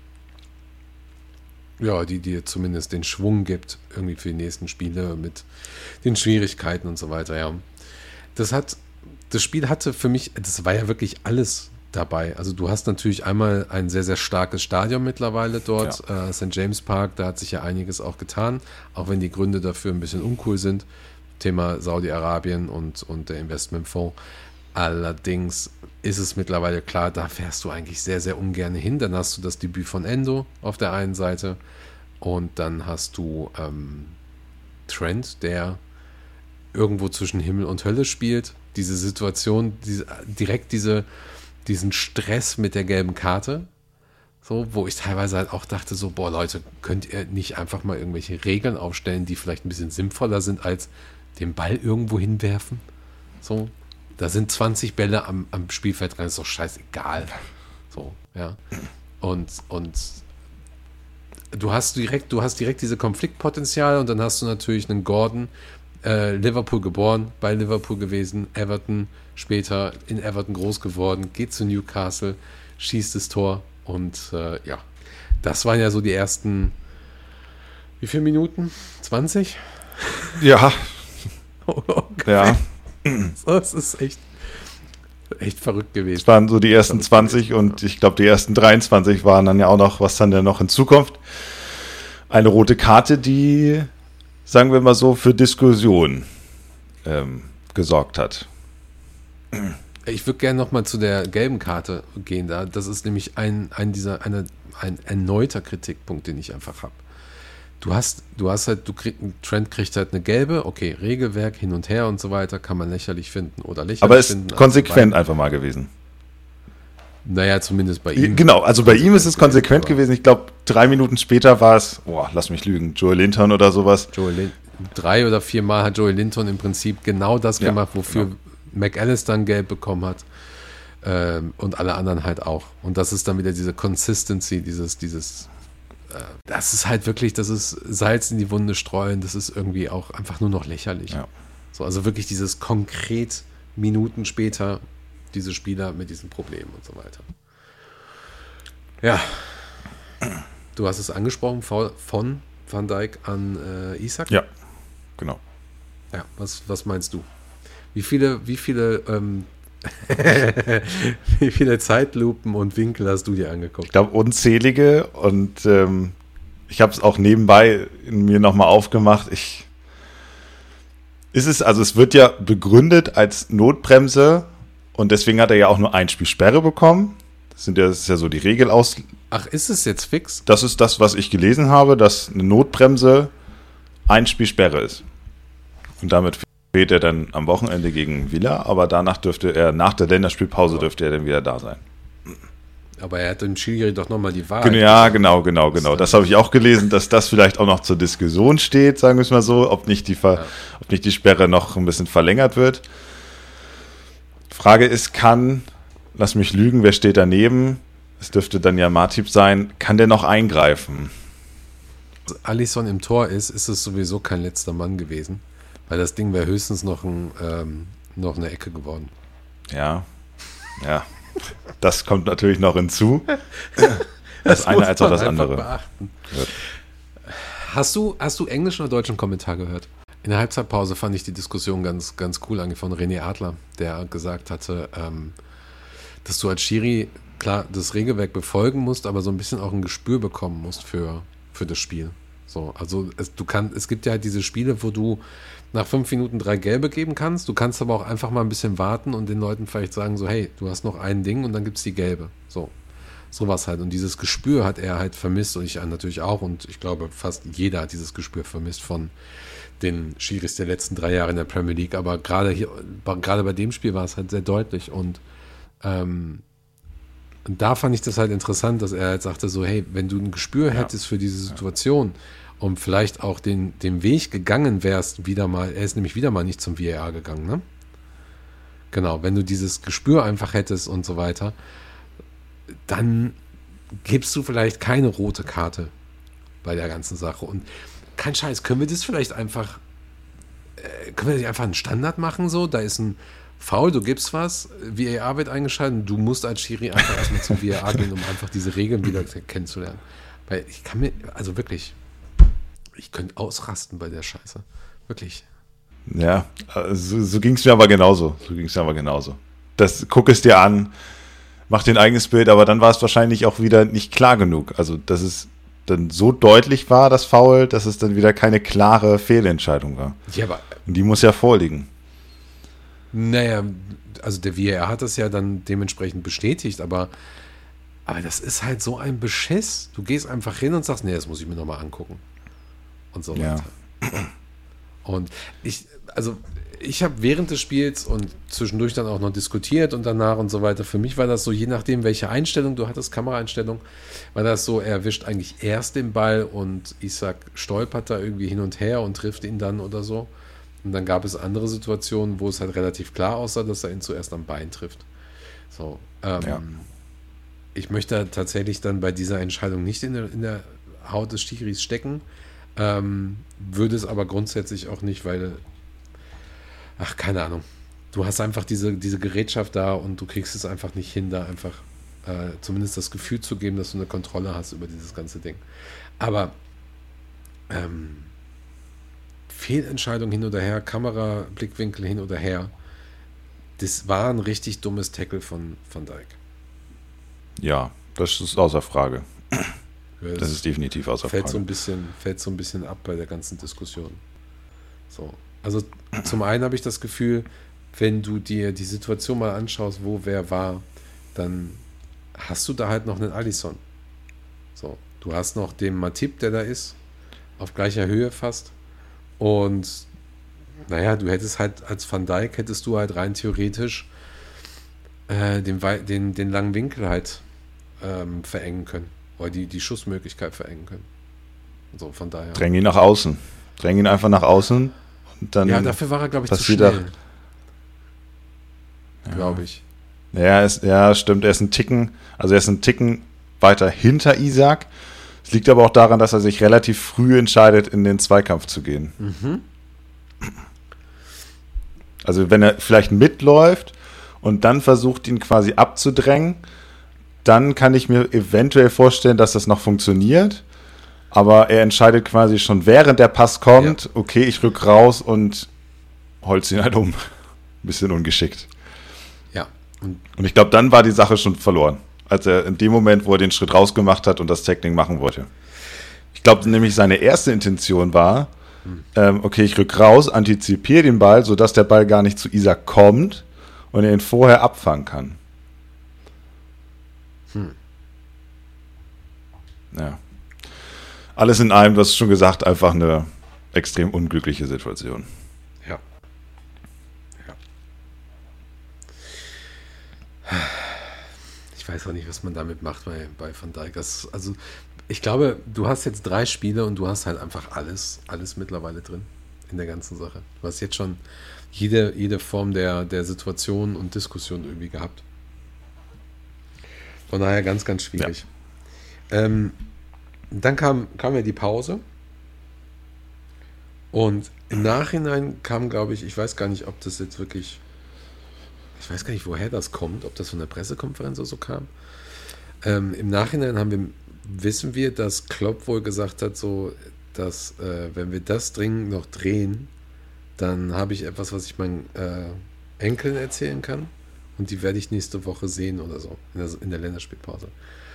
Ja, die dir zumindest den Schwung gibt, irgendwie für die nächsten Spiele mit den Schwierigkeiten und so weiter, ja. Das Spiel hatte für mich, das war ja wirklich alles dabei. Also du hast natürlich einmal ein sehr, sehr starkes Stadion mittlerweile dort, St. James Park, da hat sich ja einiges auch getan, auch wenn die Gründe dafür ein bisschen uncool sind. Thema Saudi-Arabien und der Investmentfonds. Allerdings ist es mittlerweile klar, da fährst du eigentlich sehr, sehr ungern hin. Dann hast du das Debüt von Endo auf der einen Seite und dann hast du Trent, der irgendwo zwischen Himmel und Hölle spielt. Diese Situation, diesen Stress mit der gelben Karte, so, wo ich teilweise halt auch dachte, so, boah Leute, könnt ihr nicht einfach mal irgendwelche Regeln aufstellen, die vielleicht ein bisschen sinnvoller sind, als den Ball irgendwo hinwerfen? So, da sind 20 Bälle am Spielfeld dran, ist doch scheißegal. So, ja. Und du hast direkt diese Konfliktpotenzial und dann hast du natürlich einen Gordon, Liverpool geboren, bei Liverpool gewesen, Everton, später in Everton groß geworden, geht zu Newcastle, schießt das Tor und das waren ja so die ersten, wie viele Minuten? 20? Ja. Ja. So, es ist echt verrückt gewesen. Es waren so die ersten 20 und ich glaube, die ersten 23 waren dann ja auch noch, was dann ja noch in Zukunft. Eine rote Karte, die, sagen wir mal so, für Diskussion gesorgt hat. Ich würde gerne nochmal zu der gelben Karte gehen. Das ist nämlich ein erneuter Kritikpunkt, den ich einfach habe. Trent kriegt halt eine gelbe, okay, Regelwerk hin und her und so weiter, kann man lächerlich finden oder lächerlich Aber es finden. ist konsequent einfach mal gewesen. Naja, zumindest bei ihm. Genau, also bei ihm ist es konsequent gewesen. Ich glaube, 3 Minuten später war es, lass mich lügen, Joel Linton oder sowas. 3 oder 4 Mal hat Joel Linton im Prinzip genau das gemacht, wofür McAllister ein Gelb bekommen hat. Und alle anderen halt auch. Und das ist dann wieder diese Consistency, das ist halt wirklich, das ist Salz in die Wunde streuen, das ist irgendwie auch einfach nur noch lächerlich. Ja. So, also wirklich dieses konkret Minuten später, diese Spieler mit diesen Problemen und so weiter. Ja. Du hast es angesprochen, von Van Dijk an Isak? Ja, genau. Ja, was meinst du? Wie viele wie viele Zeitlupen und Winkel hast du dir angeguckt? Ich glaube, unzählige und ich habe es auch nebenbei in mir nochmal aufgemacht. Es wird ja begründet als Notbremse und deswegen hat er ja auch nur ein Spiel Sperre bekommen. Das ist ja so die Regel aus. Ach, ist es jetzt fix? Das ist das, was ich gelesen habe, dass eine Notbremse ein Spiel Sperre ist. Und damit fehlt er dann am Wochenende gegen Villa, aber danach nach der Länderspielpause dürfte er dann wieder da sein. Aber er hat dem Schiri doch nochmal die Wahrheit. Ja, genau. Das habe ich auch gelesen, dass das vielleicht auch noch zur Diskussion steht, sagen wir es mal so, ob nicht die Sperre noch ein bisschen verlängert wird. Frage ist, lass mich lügen, wer steht daneben? Es dürfte dann ja Matip sein. Kann der noch eingreifen? Als Alisson im Tor ist es sowieso kein letzter Mann gewesen. Weil das Ding wäre höchstens noch eine Ecke geworden. Ja. Das kommt natürlich noch hinzu. Das eine als auch das andere. Beachten. Hast du englischen oder deutschen Kommentar gehört? In der Halbzeitpause fand ich die Diskussion ganz, ganz cool eigentlich von René Adler, der gesagt hatte, dass du als Schiri klar das Regelwerk befolgen musst, aber so ein bisschen auch ein Gespür bekommen musst für das Spiel. So, also es gibt ja halt diese Spiele, wo du nach 5 Minuten 3 Gelbe geben kannst. Du kannst aber auch einfach mal ein bisschen warten und den Leuten vielleicht sagen so, hey, du hast noch ein Ding und dann gibt's die Gelbe. So was halt. Und dieses Gespür hat er halt vermisst und ich natürlich auch. Und ich glaube, fast jeder hat dieses Gespür vermisst von den Schiris der letzten 3 Jahre in der Premier League. Aber gerade bei dem Spiel war es halt sehr deutlich. Und da fand ich das halt interessant, dass er halt sagte so, hey, wenn du ein Gespür hättest für diese Situation und vielleicht auch den Weg gegangen wärst, wieder mal, er ist nämlich wieder mal nicht zum VAR gegangen, ne? Genau, wenn du dieses Gespür einfach hättest und so weiter, dann gibst du vielleicht keine rote Karte bei der ganzen Sache. Und kein Scheiß, können wir nicht einfach einen Standard machen, so? Da ist ein Foul, du gibst was, VAR wird eingeschaltet und du musst als Schiri einfach erstmal zum VAR gehen, um einfach diese Regeln wieder kennenzulernen. Weil ich könnte ausrasten bei der Scheiße. Wirklich. Ja, so ging es mir aber genauso. Guck es dir an, mach dir ein eigenes Bild, aber dann war es wahrscheinlich auch wieder nicht klar genug. Also, dass es dann so deutlich war, das Foul, dass es dann wieder keine klare Fehlentscheidung war. Ja, aber und die muss ja vorliegen. Naja, also der VAR hat das ja dann dementsprechend bestätigt, aber das ist halt so ein Beschiss. Du gehst einfach hin und sagst, nee, das muss ich mir nochmal angucken. Und so weiter. Und ich habe während des Spiels und zwischendurch dann auch noch diskutiert und danach und so weiter. Für mich war das so, je nachdem, welche Einstellung du hattest, Kameraeinstellung, war das so, er erwischt eigentlich erst den Ball und Isak stolpert da irgendwie hin und her und trifft ihn dann oder so. Und dann gab es andere Situationen, wo es halt relativ klar aussah, dass er ihn zuerst am Bein trifft. So, ich möchte tatsächlich dann bei dieser Entscheidung nicht in der Haut des Schiris stecken, würde es aber grundsätzlich auch nicht, weil, keine Ahnung, du hast einfach diese Gerätschaft da und du kriegst es einfach nicht hin, da einfach zumindest das Gefühl zu geben, dass du eine Kontrolle hast über dieses ganze Ding. Aber Fehlentscheidung hin oder her, Kamerablickwinkel hin oder her. Das war ein richtig dummes Tackle von Van Dijk. Ja, das ist außer Frage. Das ist definitiv außer Frage. Fällt so ein bisschen ab bei der ganzen Diskussion. So. Also zum einen habe ich das Gefühl, wenn du dir die Situation mal anschaust, wo wer war, dann hast du da halt noch einen Alisson. So, du hast noch den Matip, der da ist, auf gleicher Höhe fast. Und naja, du hättest halt als Van Dijk hättest du halt rein theoretisch den langen Winkel halt verengen können. Oder die Schussmöglichkeit verengen können. So, von daher. Dräng ihn nach außen. Dräng ihn einfach nach außen. Und dann dafür war er, glaube ich, zu passiert schnell. Glaube ich. Ja, stimmt. Er ist ein Ticken weiter hinter Isak. Es liegt aber auch daran, dass er sich relativ früh entscheidet, in den Zweikampf zu gehen. Mhm. Also wenn er vielleicht mitläuft und dann versucht, ihn quasi abzudrängen, dann kann ich mir eventuell vorstellen, dass das noch funktioniert. Aber er entscheidet quasi schon, während der Pass kommt, okay, ich rück raus und holz ihn halt um. Ein bisschen ungeschickt. Ja. Und ich glaube, dann war die Sache schon verloren. Als er in dem Moment, wo er den Schritt rausgemacht hat und das Tackling machen wollte. Ich glaube nämlich, seine erste Intention war, okay, ich rück raus, antizipiere den Ball, sodass der Ball gar nicht zu Isak kommt und er ihn vorher abfangen kann. Ja. Alles in allem, du hast schon gesagt, einfach eine extrem unglückliche Situation. Ja. Ich weiß auch nicht, was man damit macht bei Van Dijk. Also ich glaube, du hast jetzt 3 Spiele und du hast halt einfach alles mittlerweile drin in der ganzen Sache. Du hast jetzt schon jede Form der Situation und Diskussion irgendwie gehabt. Von daher ganz, ganz schwierig. Ja. Dann kam ja die Pause und im Nachhinein kam, glaube ich weiß gar nicht, ob das jetzt wirklich, ich weiß gar nicht, woher das kommt, ob das von der Pressekonferenz oder so kam. Im Nachhinein wissen wir, dass Klopp wohl gesagt hat, so, dass wenn wir das dringend noch drehen, dann habe ich etwas, was ich meinen Enkeln erzählen kann und die werde ich nächste Woche sehen oder so, in der Länderspielpause.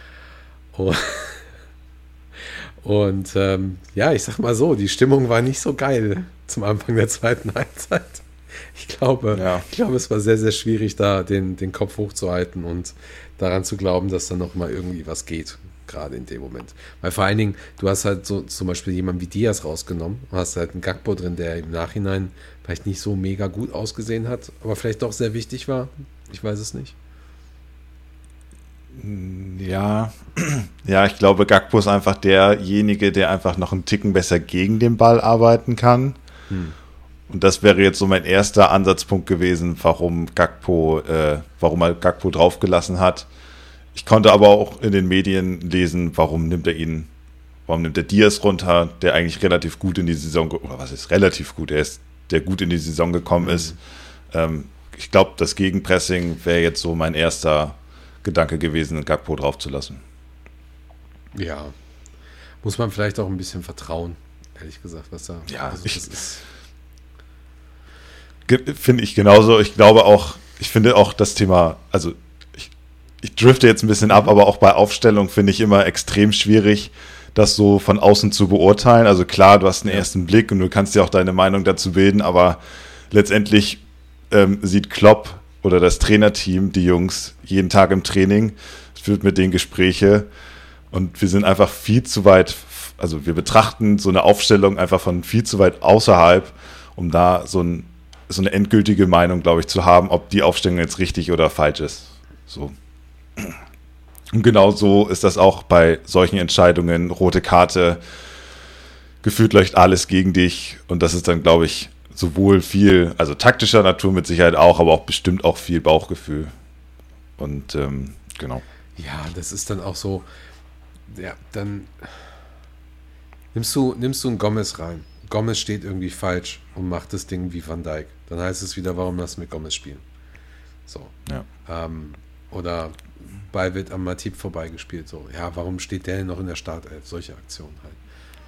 Und ich sag mal so, die Stimmung war nicht so geil zum Anfang der zweiten Halbzeit. Ich glaube, es war sehr, sehr schwierig, da den Kopf hochzuhalten und daran zu glauben, dass da noch mal irgendwie was geht, gerade in dem Moment. Weil vor allen Dingen, du hast halt so zum Beispiel jemanden wie Diaz rausgenommen, du hast halt einen Gakpo drin, der im Nachhinein vielleicht nicht so mega gut ausgesehen hat, aber vielleicht doch sehr wichtig war. Ich weiß es nicht. Ja, ich glaube, Gakpo ist einfach derjenige, der einfach noch einen Ticken besser gegen den Ball arbeiten kann. Und das wäre jetzt so mein erster Ansatzpunkt gewesen, warum er Gakpo draufgelassen hat. Ich konnte aber auch in den Medien lesen, warum nimmt er Diaz runter, der eigentlich relativ gut in die Saison, oder was ist relativ gut, der gut in die Saison gekommen ist. Ich glaube, das Gegenpressing wäre jetzt so mein erster Gedanke gewesen, Gakpo draufzulassen. Ja, muss man vielleicht auch ein bisschen vertrauen, ehrlich gesagt, was da das ist. Finde ich genauso. Ich glaube auch, ich finde auch das Thema, also ich drifte jetzt ein bisschen ab, aber auch bei Aufstellung finde ich immer extrem schwierig, das so von außen zu beurteilen. Also klar, du hast einen ersten Blick und du kannst dir auch deine Meinung dazu bilden, aber letztendlich sieht Klopp oder das Trainerteam, die Jungs, jeden Tag im Training, führt mit denen Gespräche und wir sind einfach viel zu weit, also wir betrachten so eine Aufstellung einfach von viel zu weit außerhalb, um da so eine endgültige Meinung, glaube ich, zu haben, ob die Aufstellung jetzt richtig oder falsch ist. So. Und genau so ist das auch bei solchen Entscheidungen, rote Karte, gefühlt läuft alles gegen dich und das ist dann, glaube ich, sowohl viel, also taktischer Natur mit Sicherheit auch, aber auch bestimmt auch viel Bauchgefühl. Und genau. Ja, das ist dann auch so, ja, dann nimmst du einen Gomez rein. Gomez steht irgendwie falsch und macht das Ding wie Van Dijk. Dann heißt es wieder, warum lassen wir Gomez spielen? So. Ja. Oder Ball wird am Matip vorbeigespielt. So. Ja, warum steht der denn noch in der Startelf? Solche Aktionen halt.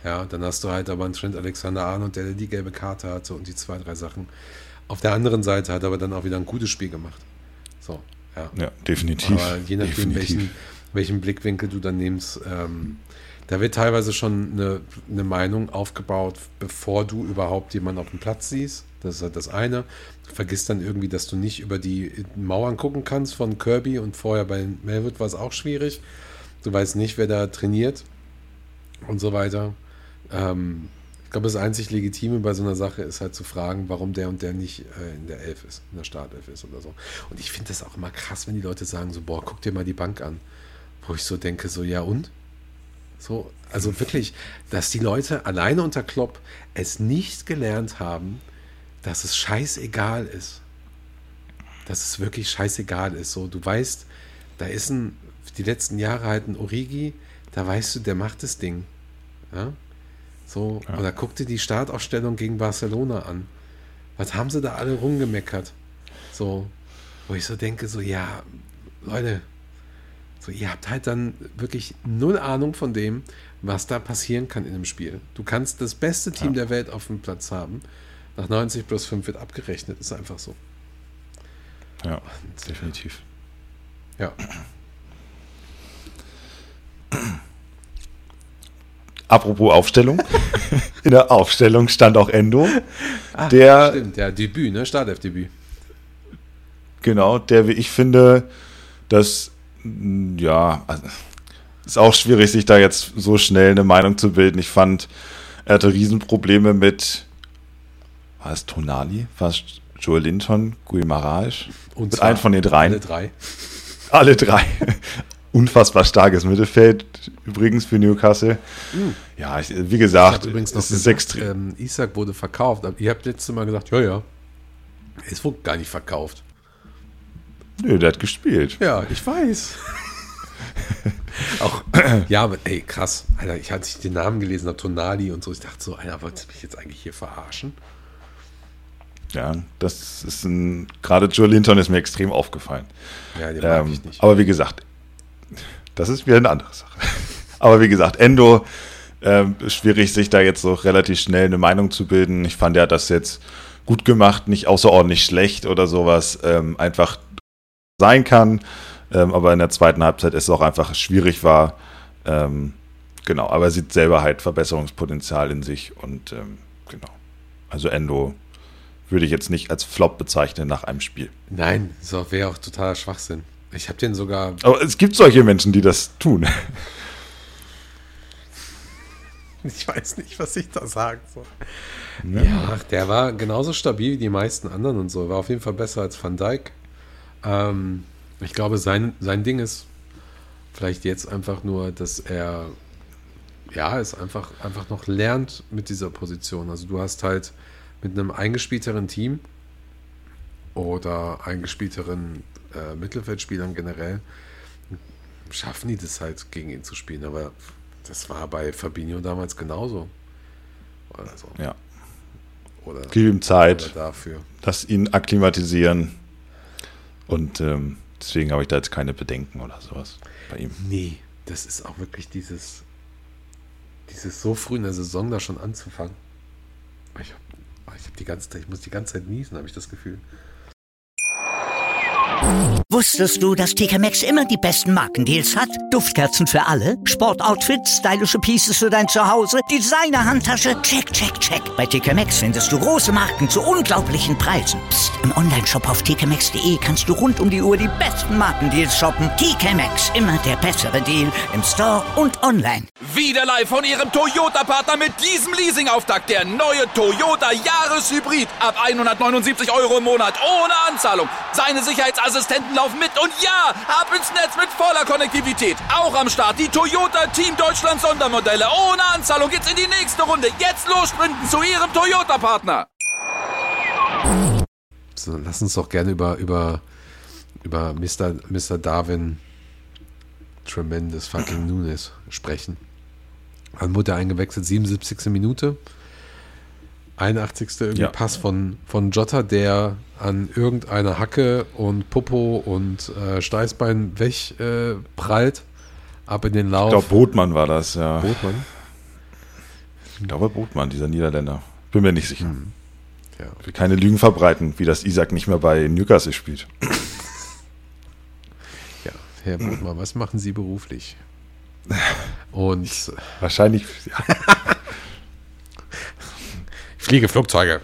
Ja, dann hast du halt aber einen Trent Alexander-Arnold, der die gelbe Karte hatte und die 2, 3 Sachen. Auf der anderen Seite hat er aber dann auch wieder ein gutes Spiel gemacht. So, ja. Ja, definitiv. Aber je nachdem, welchen Blickwinkel du dann nimmst, da wird teilweise schon eine Meinung aufgebaut, bevor du überhaupt jemanden auf dem Platz siehst. Das ist halt das eine. Du vergisst dann irgendwie, dass du nicht über die Mauern gucken kannst von Kirby und vorher bei Melwood war es auch schwierig. Du weißt nicht, wer da trainiert und so weiter. Ich glaube, das einzig Legitime bei so einer Sache ist halt zu fragen, warum der und der nicht in der Elf ist, in der Startelf ist oder so. Und ich finde das auch immer krass, wenn die Leute sagen so, boah, guck dir mal die Bank an. Wo ich so denke, so, ja und? So, also wirklich, dass die Leute alleine unter Klopp es nicht gelernt haben, dass es scheißegal ist. Dass es wirklich scheißegal ist. So, du weißt, da ist die letzten Jahre halt ein Origi, da weißt du, der macht das Ding. Ja? So, ja. Oder guck dir die Startaufstellung gegen Barcelona an. Was haben sie da alle rumgemeckert? So, wo ich so denke, so, ja, Leute, so, ihr habt halt dann wirklich null Ahnung von dem, was da passieren kann in einem Spiel. Du kannst das beste Team der Welt auf dem Platz haben. Nach 90 plus 5 wird abgerechnet. Ist einfach so. Ja, definitiv. Ja. Apropos Aufstellung. In der Aufstellung stand auch Endo. Stimmt, der Debüt, ne? Startelf-Debüt. Genau, der, wie ich finde, das, ja, also, ist auch schwierig, sich da jetzt so schnell eine Meinung zu bilden. Ich fand, er hatte Riesenprobleme mit, war es Tonali? War es Joel Linton? Guimaraes? Und mit einem von den dreien. Alle drei. Alle drei. Unfassbar starkes Mittelfeld, übrigens für Newcastle. Ja, wie gesagt, übrigens noch es ist extrem. Isak wurde verkauft. Ihr habt letztes Mal gesagt, ja. Es wurde gar nicht verkauft. Nö, der hat gespielt. Ja, ich weiß. Auch, ja, aber ey, krass. Alter, als ich den Namen gelesen habe, Tonali und so, ich dachte so, Alter, wollt ihr mich jetzt eigentlich hier verarschen? Ja, das ist gerade Joel Linton ist mir extrem aufgefallen. Ja, den mag ich nicht. Aber wie gesagt, das ist wieder eine andere Sache. Aber wie gesagt, Endo, schwierig, sich da jetzt so relativ schnell eine Meinung zu bilden. Ich fand, er hat das jetzt gut gemacht, nicht außerordentlich schlecht oder sowas. Einfach sein kann, aber in der zweiten Halbzeit es auch einfach schwierig war. Genau, aber er sieht selber halt Verbesserungspotenzial in sich und genau. Also Endo würde ich jetzt nicht als Flop bezeichnen nach einem Spiel. Nein, das wäre auch totaler Schwachsinn. Ich habe den sogar... Aber es gibt solche Menschen, die das tun. Ich weiß nicht, was ich da sagen soll. Ja, der war genauso stabil wie die meisten anderen und so. War auf jeden Fall besser als Van Dijk. Ich glaube, sein Ding ist vielleicht jetzt einfach nur, dass er es einfach noch lernt mit dieser Position. Also du hast halt mit einem eingespielteren Team oder eingespielteren Mittelfeldspielern generell, schaffen die das halt gegen ihn zu spielen. Aber das war bei Fabinho damals genauso. Oder so. Ja. Oder, gib ihm Zeit, dafür. Lass ihn akklimatisieren. Und deswegen habe ich da jetzt keine Bedenken oder sowas bei ihm. Nee, das ist auch wirklich dieses so früh in der Saison da schon anzufangen. Ich muss die ganze Zeit niesen, habe ich das Gefühl. Wusstest du, dass TK Maxx immer die besten Markendeals hat? Duftkerzen für alle, Sportoutfits, stylische Pieces für dein Zuhause, Designer-Handtasche, check, check, check. Bei TK Maxx findest du große Marken zu unglaublichen Preisen. Psst. Im Onlineshop auf tkmaxx.de kannst du rund um die Uhr die besten Markendeals shoppen. TK Maxx, immer der bessere Deal im Store und online. Wieder live von Ihrem Toyota-Partner mit diesem Leasing-Auftakt. Der neue Toyota Jahreshybrid. Ab 179 € im Monat. Ohne Anzahlung. Seine Sicherheitsassistenten laufen mit. Und ja, ab ins Netz mit voller Konnektivität. Auch am Start die Toyota Team Deutschland Sondermodelle. Ohne Anzahlung geht's in die nächste Runde. Jetzt los sprinten zu Ihrem Toyota-Partner. So, lass uns doch gerne über Mr. Darwin Tremendous fucking Nunes sprechen. Dann wurde er eingewechselt, 77. Minute. 81. Pass von Jota, der an irgendeiner Hacke und Popo und Steißbein wegprallt. Ab in den Lauf. Ich glaube, Botmann war das, ja. Botmann? Ich glaube, Brotmann, dieser Niederländer. Bin mir nicht sicher. Ja. Ich will keine Lügen verbreiten, wie das Isaac nicht mehr bei Newcastle spielt. Ja, Herr Brotmann, was machen Sie beruflich? Und Wahrscheinlich, ja. ich fliege Flugzeuge.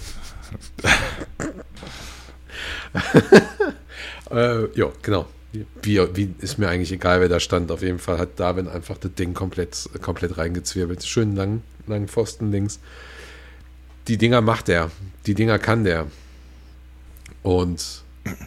Ja, genau. Wie ist mir eigentlich egal, wer da stand. Auf jeden Fall hat Darwin einfach das Ding komplett reingezwirbelt. Schön langen Pfosten links. Die Dinger macht er. Die Dinger kann der. Und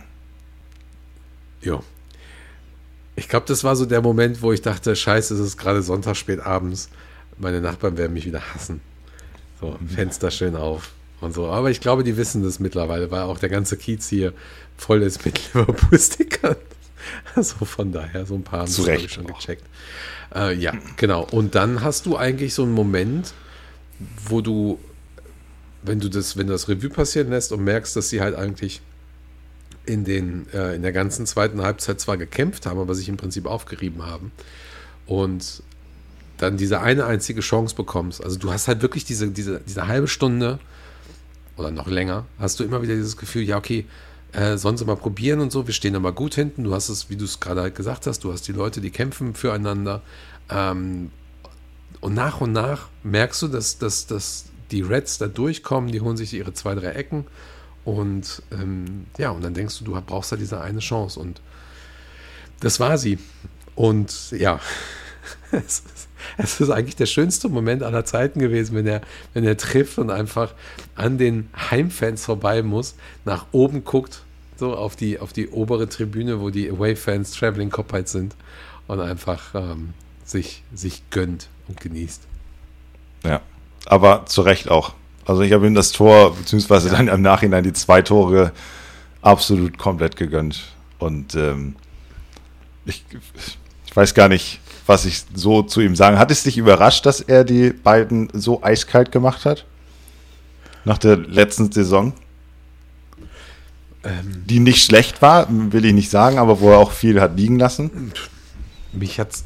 ja. Ich glaube, das war so der Moment, wo ich dachte, scheiße, es ist gerade Sonntag spät abends. Meine Nachbarn werden mich wieder hassen. So, Fenster schön auf und so. Aber ich glaube, die wissen das mittlerweile, weil auch der ganze Kiez hier voll ist mit Liverpool-Stickern. Also von daher, so ein paar haben das, glaube ich, schon gecheckt. Ja, genau. Und dann hast du eigentlich so einen Moment, wo du, wenn du das Revue passieren lässt und merkst, dass sie halt eigentlich in der ganzen zweiten Halbzeit zwar gekämpft haben, aber sich im Prinzip aufgerieben haben und dann diese eine einzige Chance bekommst. Also du hast halt wirklich diese halbe Stunde oder noch länger, hast du immer wieder dieses Gefühl, ja okay, sollen sie mal probieren und so, wir stehen aber gut hinten, du hast es, wie du es gerade halt gesagt hast, du hast die Leute, die kämpfen füreinander und nach merkst du, dass die Reds da durchkommen, die holen sich ihre 2-3 Ecken und ja, und dann denkst du brauchst da diese eine Chance und das war sie. Und ja, es ist eigentlich der schönste Moment aller Zeiten gewesen, wenn er trifft und einfach an den Heimfans vorbei muss, nach oben guckt, so auf die obere Tribüne, wo die Away-Fans Traveling Cop-Heights sind und einfach sich gönnt und genießt. Ja, aber zu Recht auch. Also ich habe ihm das Tor, beziehungsweise dann im Nachhinein die 2 Tore absolut komplett gegönnt. Und ich weiß gar nicht, was ich so zu ihm sagen. Hat es dich überrascht, dass er die beiden so eiskalt gemacht hat? Nach der letzten Saison? Die nicht schlecht war, will ich nicht sagen, aber wo er auch viel hat liegen lassen. Mich hat's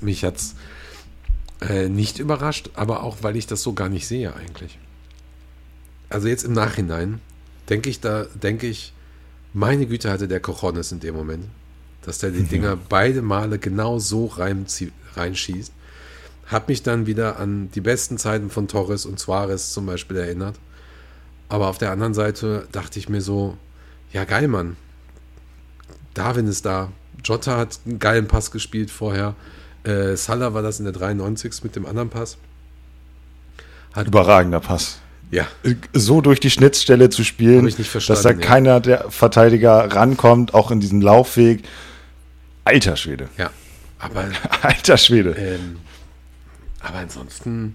nicht überrascht, aber auch, weil ich das so gar nicht sehe eigentlich. Also jetzt im Nachhinein denke ich, meine Güte, hatte der Cojones in dem Moment, dass der die Dinger beide Male genau so reinschießt. Hab mich dann wieder an die besten Zeiten von Torres und Suarez zum Beispiel erinnert. Aber auf der anderen Seite dachte ich mir so, ja geil, Mann. Darwin ist da. Jota hat einen geilen Pass gespielt vorher. Salah war das in der 93. mit dem anderen Pass. Überragender Pass. Ja. So durch die Schnittstelle zu spielen, ich nicht verstanden, dass da keiner der Verteidiger rankommt, auch in diesen Laufweg. Alter Schwede. Ja, aber alter Schwede. Aber ansonsten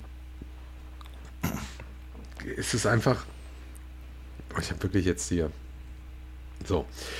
ist es einfach, ich habe wirklich jetzt hier so,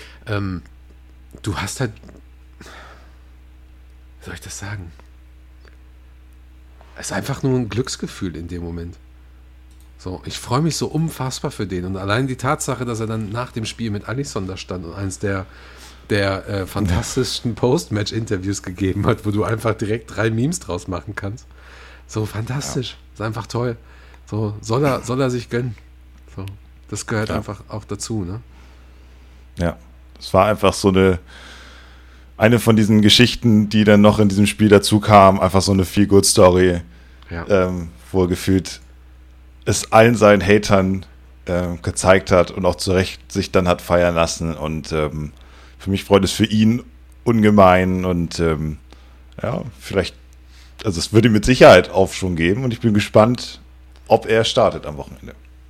du hast halt, wie soll ich das sagen? Es ist einfach nur ein Glücksgefühl in dem Moment. So, ich freue mich so unfassbar für den. Und allein die Tatsache, dass er dann nach dem Spiel mit Alisson da stand und eins der fantastischsten Post-Match-Interviews gegeben hat, wo du einfach direkt 3 Memes draus machen kannst. So fantastisch. Ja. Ist einfach toll. So, soll er sich gönnen. So, das gehört einfach auch dazu, ne? Ja, es war einfach so eine von diesen Geschichten, die dann noch in diesem Spiel dazu kam, einfach so eine Feel-Good-Story, wo er gefühlt es allen seinen Hatern gezeigt hat und auch zu Recht sich dann hat feiern lassen. Und für mich freut es für ihn ungemein. Und vielleicht, also es würde mit Sicherheit Aufschwung geben. Und ich bin gespannt, ob er startet am Wochenende.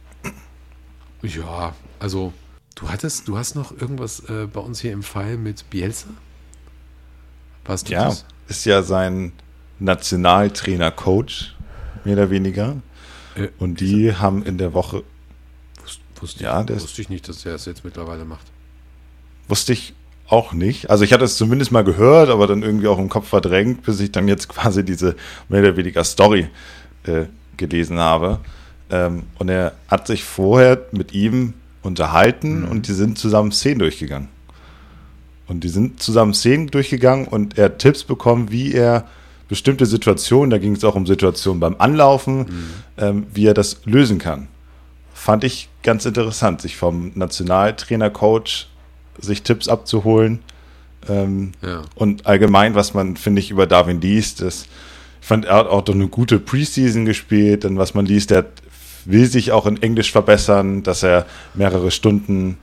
Ja, also du hast noch irgendwas bei uns hier im Fall mit Bielsa? Warst du das? Ist ja sein Nationaltrainer-Coach, mehr oder weniger. Und die haben in der Woche... Wusste ich nicht, dass der es jetzt mittlerweile macht. Wusste ich auch nicht. Also ich hatte es zumindest mal gehört, aber dann irgendwie auch im Kopf verdrängt, bis ich dann jetzt quasi diese mehr oder weniger Story gelesen habe. Und er hat sich vorher mit ihm unterhalten und die sind zusammen Szenen durchgegangen. Und er hat Tipps bekommen, wie er bestimmte Situationen, da ging es auch um Situationen beim Anlaufen, wie er das lösen kann. Fand ich ganz interessant, sich vom Nationaltrainer-Coach sich Tipps abzuholen. Und allgemein, was man, finde ich, über Darwin liest, ich fand, er hat auch doch eine gute Preseason gespielt, dann was man liest, will sich auch in Englisch verbessern, dass er mehrere Stunden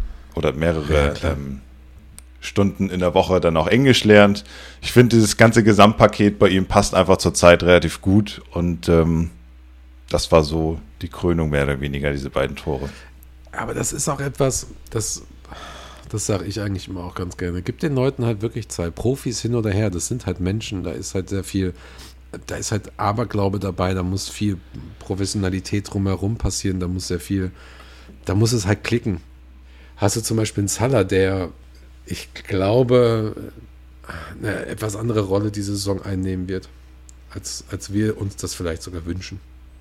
Stunden in der Woche dann auch Englisch lernt. Ich finde, dieses ganze Gesamtpaket bei ihm passt einfach zur Zeit relativ gut und das war so die Krönung mehr oder weniger, diese beiden Tore. Aber das ist auch etwas, das sage ich eigentlich immer auch ganz gerne. Gib den Leuten halt wirklich Zeit. Profis hin oder her, das sind halt Menschen, da ist halt sehr viel, da ist halt Aberglaube dabei, da muss viel Professionalität drumherum passieren, da muss es halt klicken. Hast du zum Beispiel einen Salah, der, ich glaube, eine etwas andere Rolle diese Saison einnehmen wird, als wir uns das vielleicht sogar wünschen.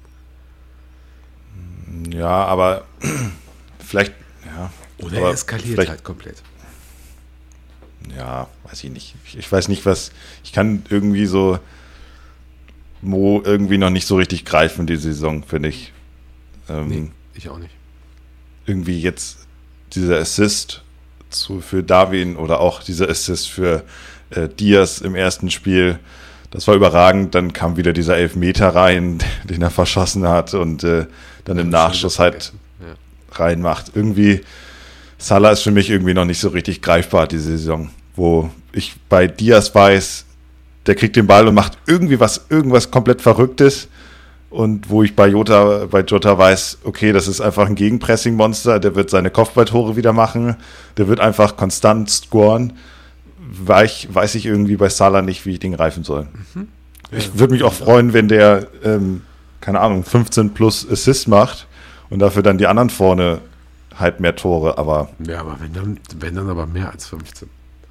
Ja, aber vielleicht, ja. Oder er eskaliert halt komplett. Ja, weiß ich nicht. Ich weiß nicht, ich kann irgendwie so Mo irgendwie noch nicht so richtig greifen, die Saison, finde ich. Nee, ich auch nicht. Irgendwie jetzt dieser Assist für Darwin oder auch dieser Assist für Diaz im ersten Spiel, das war überragend. Dann kam wieder dieser Elfmeter rein, den er verschossen hat und dann im Nachschuss halt reinmacht. Irgendwie, Salah ist für mich irgendwie noch nicht so richtig greifbar diese Saison, wo ich bei Diaz weiß, der kriegt den Ball und macht irgendwas komplett Verrücktes und wo ich bei Jota weiß, okay, das ist einfach ein Gegenpressing-Monster, der wird seine Kopfballtore wieder machen, der wird einfach konstant scoren. Weiß ich irgendwie bei Salah nicht, wie ich den greifen soll. Ich würde mich auch freuen, wenn der, 15 plus Assists macht und dafür dann die anderen vorne halt mehr Tore, aber... Ja, aber wenn dann aber mehr als 15.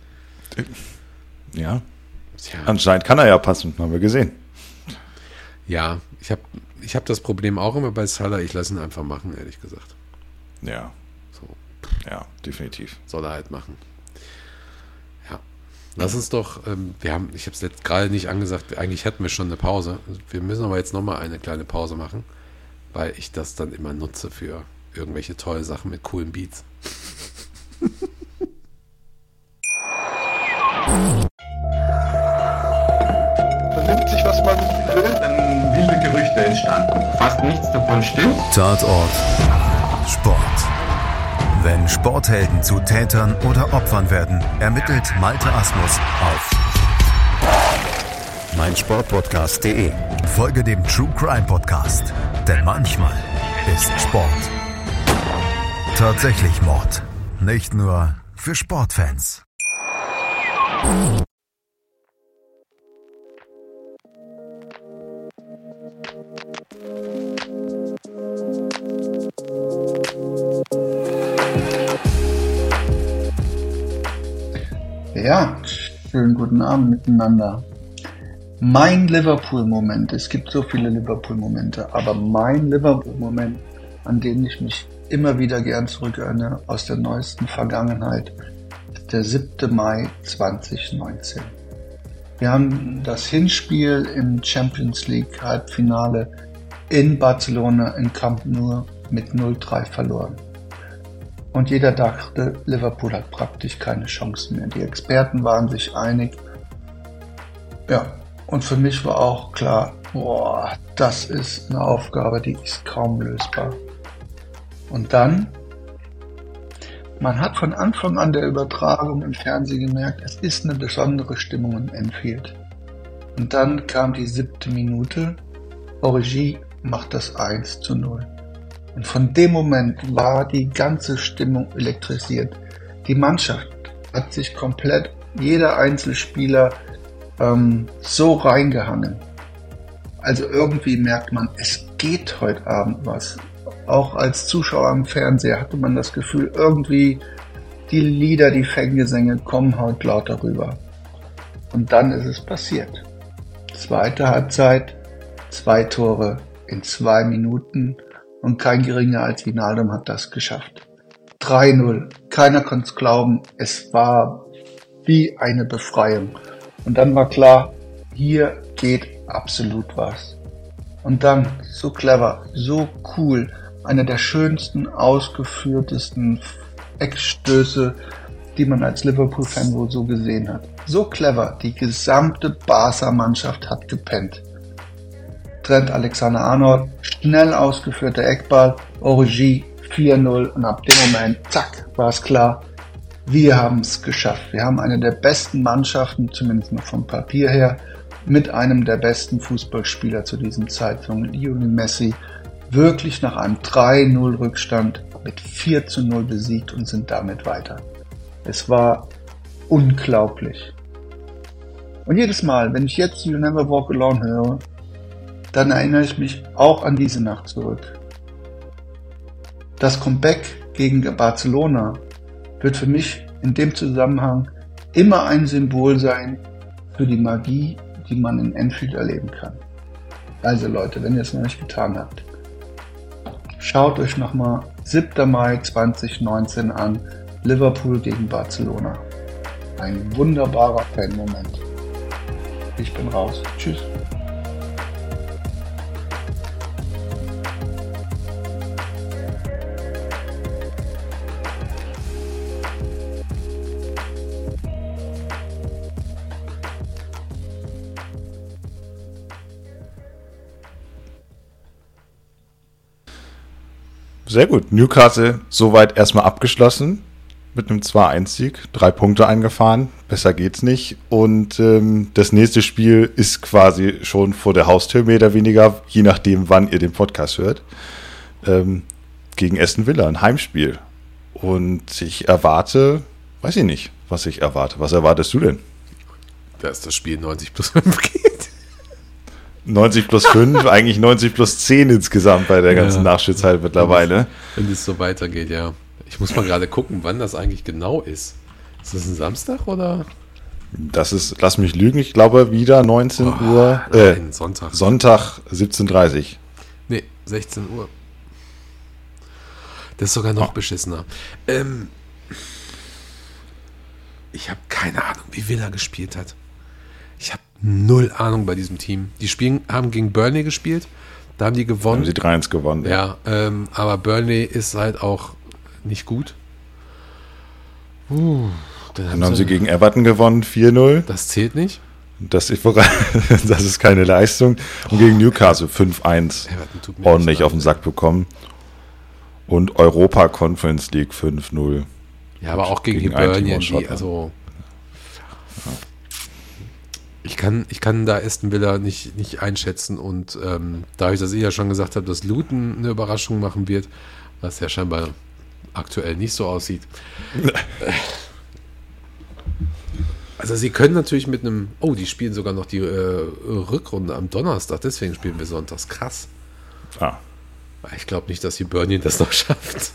Ja. Anscheinend kann er ja passen, haben wir gesehen. Ja, ich hab das Problem auch immer bei Salah, ich lasse ihn einfach machen, ehrlich gesagt. Ja. So. Ja, definitiv. Soll er halt machen. Ja. Lass uns doch, ich habe es jetzt gerade nicht angesagt, eigentlich hätten wir schon eine Pause. Wir müssen aber jetzt nochmal eine kleine Pause machen, weil ich das dann immer nutze für irgendwelche tolle Sachen mit coolen Beats. Man nimmt sich, was man will. Dann wilde Gerüchte entstanden. Fast nichts davon stimmt. Tatort Sport. Wenn Sporthelden zu Tätern oder Opfern werden, ermittelt Malte Asmus auf meinsportpodcast.de. Folge dem True Crime Podcast, denn manchmal ist Sport tatsächlich Mord. Nicht nur für Sportfans. Ja, schönen guten Abend miteinander. Mein Liverpool-Moment, es gibt so viele Liverpool-Momente, aber mein Liverpool-Moment, an den ich mich immer wieder gern zurückerinnere aus der neuesten Vergangenheit, ist der 7. Mai 2019. Wir haben das Hinspiel im Champions League Halbfinale in Barcelona in Camp Nou mit 0-3 verloren. Und jeder dachte, Liverpool hat praktisch keine Chance mehr. Die Experten waren sich einig. Ja, und für mich war auch klar, das ist eine Aufgabe, die ist kaum lösbar. Und dann, man hat von Anfang an der Übertragung im Fernsehen gemerkt, es ist eine besondere Stimmung in Anfield. Und dann kam die 7. Minute, Origi macht das 1-0. Und von dem Moment war die ganze Stimmung elektrisiert. Die Mannschaft hat sich komplett, jeder Einzelspieler, so reingehangen. Also irgendwie merkt man, es geht heute Abend was. Auch als Zuschauer am Fernseher hatte man das Gefühl, irgendwie die Lieder, die Fangesänge kommen heute lauter rüber. Und dann ist es passiert. Zweite Halbzeit, 2 Tore in 2 Minuten. Und kein geringer als Wijnaldum hat das geschafft. 3-0. Keiner konnte es glauben. Es war wie eine Befreiung. Und dann war klar, hier geht absolut was. Und dann, so clever, so cool, einer der schönsten, ausgeführtesten Eckstöße, die man als Liverpool-Fan wohl so gesehen hat. So clever, die gesamte Barca-Mannschaft hat gepennt. Trent Alexander-Arnold, schnell ausgeführter Eckball, Origi 4-0 und ab dem Moment, zack, war es klar, wir haben es geschafft. Wir haben eine der besten Mannschaften, zumindest noch vom Papier her, mit einem der besten Fußballspieler zu diesem Zeitpunkt, Lionel Messi, wirklich nach einem 3-0 Rückstand mit 4-0 besiegt und sind damit weiter. Es war unglaublich. Und jedes Mal, wenn ich jetzt You Never Walk Alone höre, dann erinnere ich mich auch an diese Nacht zurück. Das Comeback gegen Barcelona wird für mich in dem Zusammenhang immer ein Symbol sein für die Magie, die man in Anfield erleben kann. Also Leute, wenn ihr es noch nicht getan habt, schaut euch nochmal 7. Mai 2019 an, Liverpool gegen Barcelona. Ein wunderbarer Fan-Moment. Ich bin raus. Tschüss. Sehr gut. Newcastle soweit erstmal abgeschlossen mit einem 2-1-Sieg. 3 Punkte eingefahren. Besser geht's nicht. Und das nächste Spiel ist quasi schon vor der Haustür, mehr oder weniger, je nachdem, wann ihr den Podcast hört. Gegen Aston Villa, ein Heimspiel. Und ich erwarte, weiß ich nicht, was ich erwarte. Was erwartest du denn? Dass das Spiel 90+5 geht. 90+5, eigentlich 90+10 insgesamt bei der ganzen Nachspielzeit mittlerweile. Wenn es so weitergeht, ja. Ich muss mal gerade gucken, wann das eigentlich genau ist. Ist das ein Samstag oder? Das ist, lass mich lügen, ich glaube wieder 19 Uhr. Nein, Sonntag. Sonntag 17:30. Nee, 16 Uhr. Das ist sogar noch beschissener. Ich habe keine Ahnung, wie Villa gespielt hat. Ich habe 0 Ahnung bei diesem Team. Die haben gegen Burnley gespielt, da haben die gewonnen. Haben sie 3-1 gewonnen. Ja, aber Burnley ist halt auch nicht gut. Dann haben sie gegen Everton gewonnen, 4-0. Das zählt nicht. Das ist keine Leistung. Und gegen Newcastle 5-1 ordentlich auf den Sack bekommen. Und Europa Conference League 5-0. Ja, aber auch gegen Hibernian, also ich kann da Aston Villa nicht einschätzen und dadurch, dass ich ja schon gesagt habe, dass Luton eine Überraschung machen wird, was ja scheinbar aktuell nicht so aussieht. Also sie können natürlich mit einem, die spielen sogar noch die Rückrunde am Donnerstag, deswegen spielen wir sonntags, krass. Ich glaube nicht, dass Hibernian das noch schafft.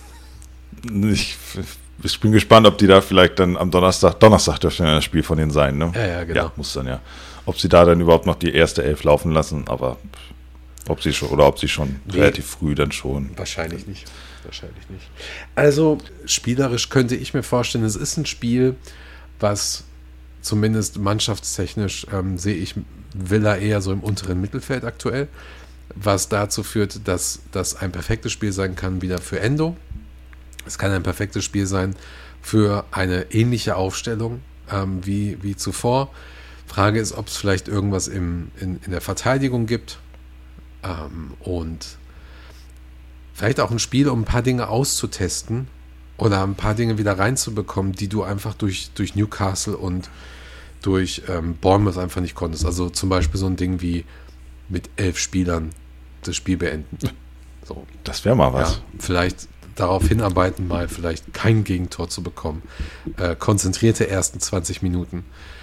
Ich bin gespannt, ob die da vielleicht dann am Donnerstag dürfte ja das Spiel von denen sein, ne? Ja, genau. Ja, muss dann ja. Ob sie da dann überhaupt noch die erste 11 laufen lassen, aber ob sie schon relativ früh dann schon. Wahrscheinlich nicht. Also spielerisch könnte ich mir vorstellen, es ist ein Spiel, was zumindest mannschaftstechnisch sehe ich Villa eher so im unteren Mittelfeld aktuell, was dazu führt, dass das ein perfektes Spiel sein kann wieder für Endo. Es kann ein perfektes Spiel sein für eine ähnliche Aufstellung wie zuvor. Frage ist, ob es vielleicht irgendwas in der Verteidigung gibt und vielleicht auch ein Spiel, um ein paar Dinge auszutesten oder ein paar Dinge wieder reinzubekommen, die du einfach durch Newcastle und durch Bournemouth einfach nicht konntest. Also zum Beispiel so ein Ding wie mit 11 Spielern das Spiel beenden. So. Das wäre mal was. Ja, vielleicht darauf hinarbeiten, mal vielleicht kein Gegentor zu bekommen. Konzentrierte ersten 20 Minuten.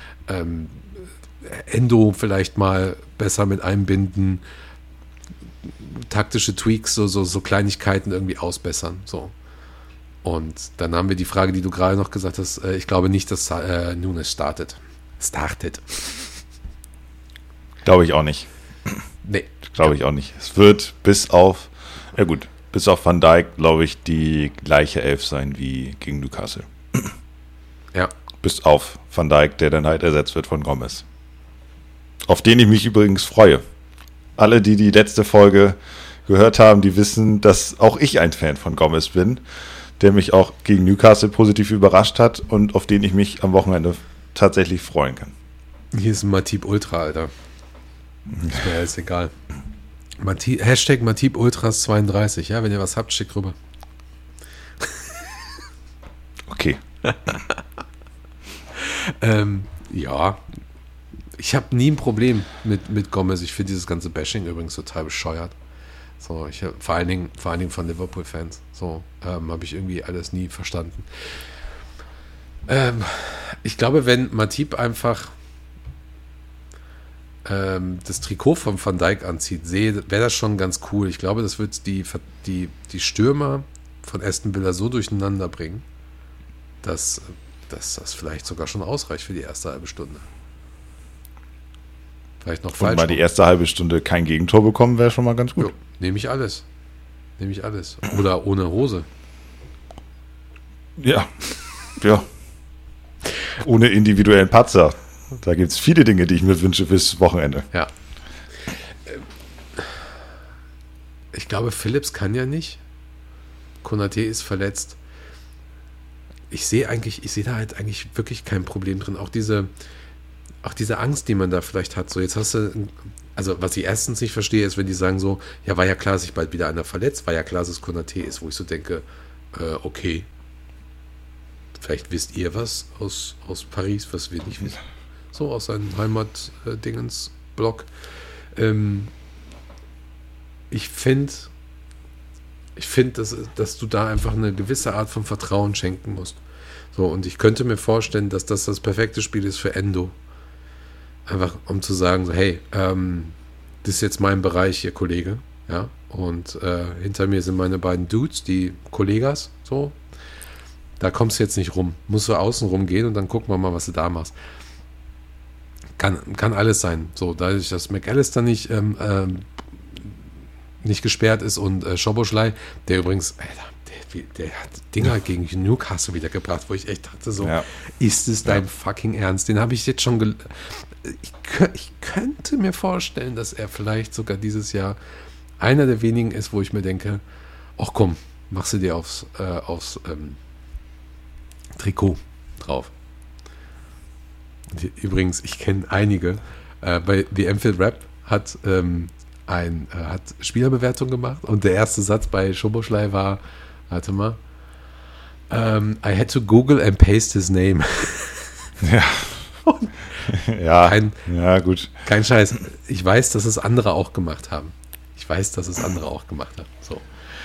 Endo vielleicht mal besser mit einbinden. Taktische Tweaks, so Kleinigkeiten irgendwie ausbessern. So. Und dann haben wir die Frage, die du gerade noch gesagt hast. Ich glaube nicht, dass Nunes startet. Glaube ich auch nicht. Nee. Glaube ich auch nicht. Es wird bis auf Van Dijk, glaube ich, die gleiche 11 sein wie gegen Newcastle. Ja. Bis auf Van Dijk, der dann halt ersetzt wird von Gomez. auf den ich mich übrigens freue. Alle, die letzte Folge gehört haben, die wissen, dass auch ich ein Fan von Gomez bin, der mich auch gegen Newcastle positiv überrascht hat und auf den ich mich am Wochenende tatsächlich freuen kann. Hier ist ein Matip Ultra, Alter. Ist mir alles egal. Hashtag Matip Ultras 32, ja, wenn ihr was habt, schickt rüber. Okay. Ja, ich habe nie ein Problem mit Gomez. Ich finde dieses ganze Bashing übrigens total bescheuert. So, vor allen Dingen von Liverpool-Fans. So, habe ich irgendwie alles nie verstanden. Ich glaube, wenn Matip einfach das Trikot von Van Dijk anzieht, wäre das schon ganz cool. Ich glaube, das wird die Stürmer von Aston Villa so durcheinander bringen, dass das vielleicht sogar schon ausreicht für die erste halbe Stunde. Vielleicht noch falsch. Und mal die erste halbe Stunde kein Gegentor bekommen, wäre schon mal ganz gut. Nehme ich alles. Oder ohne Hose. Ja. Ohne individuellen Patzer. Da gibt es viele Dinge, die ich mir wünsche fürs Wochenende. Ja. Ich glaube, Phillips kann ja nicht. Konaté ist verletzt. Ich sehe da halt eigentlich wirklich kein Problem drin. Auch diese Angst, die man da vielleicht hat. So, jetzt hast du, also was ich erstens nicht verstehe, ist, wenn die sagen so, ja, war ja klar, dass sich bald wieder einer verletzt, war ja klar, dass es Konaté ist, wo ich so denke, okay, vielleicht wisst ihr was aus Paris, was wir nicht wissen. So aus seinem Heimat-Dingens-Blog. Ich finde, dass du da einfach eine gewisse Art von Vertrauen schenken musst. So, und ich könnte mir vorstellen, dass das perfekte Spiel ist für Endo. Einfach, um zu sagen, so, hey, das ist jetzt mein Bereich hier, Kollege. Ja, und hinter mir sind meine beiden Dudes, die Kollegas, so. Da kommst du jetzt nicht rum. Musst du außen rumgehen und dann gucken wir mal, was du da machst. Kann alles sein. So, dadurch, dass McAllister nicht gesperrt ist und Szoboszlai, der übrigens, Alter, der hat Dinger gegen Newcastle wieder gebracht, wo ich echt dachte so, ist es dein fucking Ernst? Den habe ich jetzt schon ich könnte mir vorstellen, dass er vielleicht sogar dieses Jahr einer der wenigen ist, wo ich mir denke, ach komm, machst du dir aufs Trikot drauf. Übrigens, ich kenne einige. Bei The Anfield Rap hat Spielerbewertung gemacht und der erste Satz bei Szoboszlai war, warte mal, I had to Google and paste his name. Ja. Gut. Kein Scheiß. Ich weiß, dass es andere auch gemacht haben. So.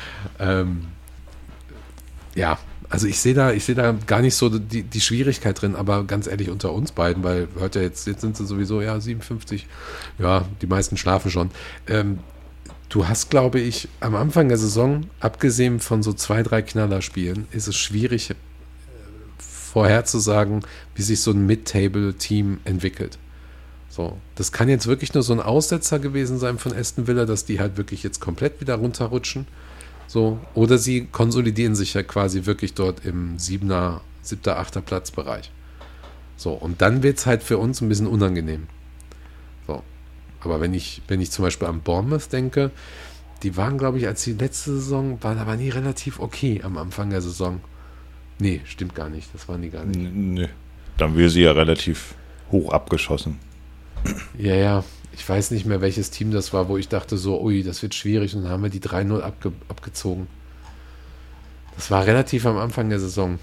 Ja. Also ich sehe da gar nicht so die Schwierigkeit drin, aber ganz ehrlich unter uns beiden, weil hört ja jetzt sind sie sowieso 57, ja, die meisten schlafen schon. Du hast, glaube ich, am Anfang der Saison, abgesehen von so 2-3 Knallerspielen, ist es schwierig vorherzusagen, wie sich so ein Mid-Table-Team entwickelt. So, das kann jetzt wirklich nur so ein Aussetzer gewesen sein von Aston Villa, dass die halt wirklich jetzt komplett wieder runterrutschen. So, oder sie konsolidieren sich ja quasi wirklich dort im 7., 8. Platzbereich. So, und dann wird es halt für uns ein bisschen unangenehm. So, aber wenn ich zum Beispiel an Bournemouth denke, die waren, glaube ich, als die letzte Saison, waren die relativ okay am Anfang der Saison. Nee, stimmt gar nicht, das waren die gar nicht. Nee, dann wäre sie ja relativ hoch abgeschossen. Ja. Ich weiß nicht mehr, welches Team das war, wo ich dachte so, ui, das wird schwierig und dann haben wir die 3-0 abgezogen. Das war relativ am Anfang der Saison.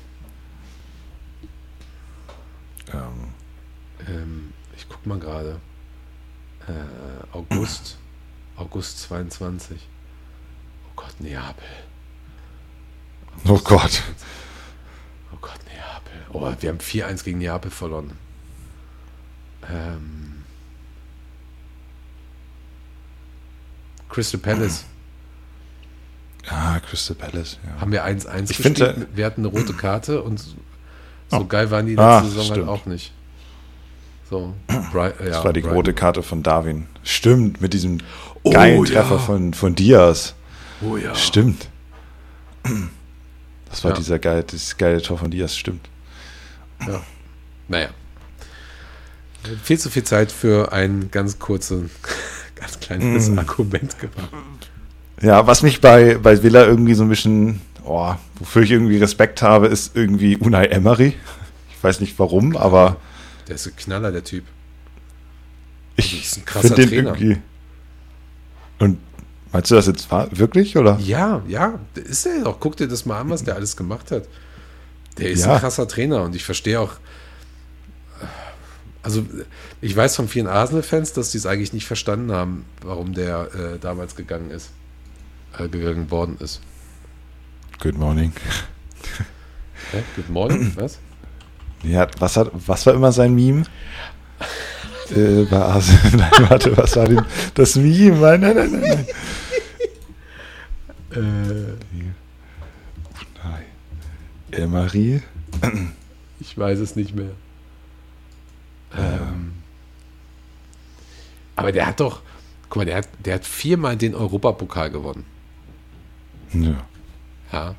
Ich guck mal gerade. August 22. Oh Gott, Neapel. Oh Gott, Neapel. Oh, wir haben 4-1 gegen Neapel verloren. Crystal Palace. Ja, Crystal Palace, ja. Haben wir 1-1 gespielt. Wir hatten eine rote Karte und so geil waren die letzte Saison stimmt. halt auch nicht. So, das war die Brighton. rote Karte von Darwin. Stimmt, mit diesem geilen Treffer von Diaz. Oh ja. Stimmt. Das war dieses geile Tor von Diaz, stimmt. Ja. Naja. Viel zu viel Zeit für ein ganz kleines Argument gebracht. Ja, was mich bei Villa irgendwie so ein bisschen, wofür ich irgendwie Respekt habe, ist irgendwie Unai Emery. Ich weiß nicht warum, aber der ist ein Knaller, der Typ. Ich ist ein krasser den Trainer. Irgendwie. Und meinst du das jetzt wirklich, oder? Ja, ist er doch. Guck dir das mal an, was der alles gemacht hat. Der ist ein krasser Trainer und ich verstehe auch, also ich weiß von vielen Arsenal-Fans, dass die es eigentlich nicht verstanden haben, warum der damals gegangen worden ist. Good morning. Good morning, was? Ja, was war immer sein Meme? Bei Arsenal. Nein, warte, was war denn das Meme? Nein. Emery? Ich weiß es nicht mehr. Aber der hat doch, guck mal, der hat 4-mal den Europapokal gewonnen. Ja.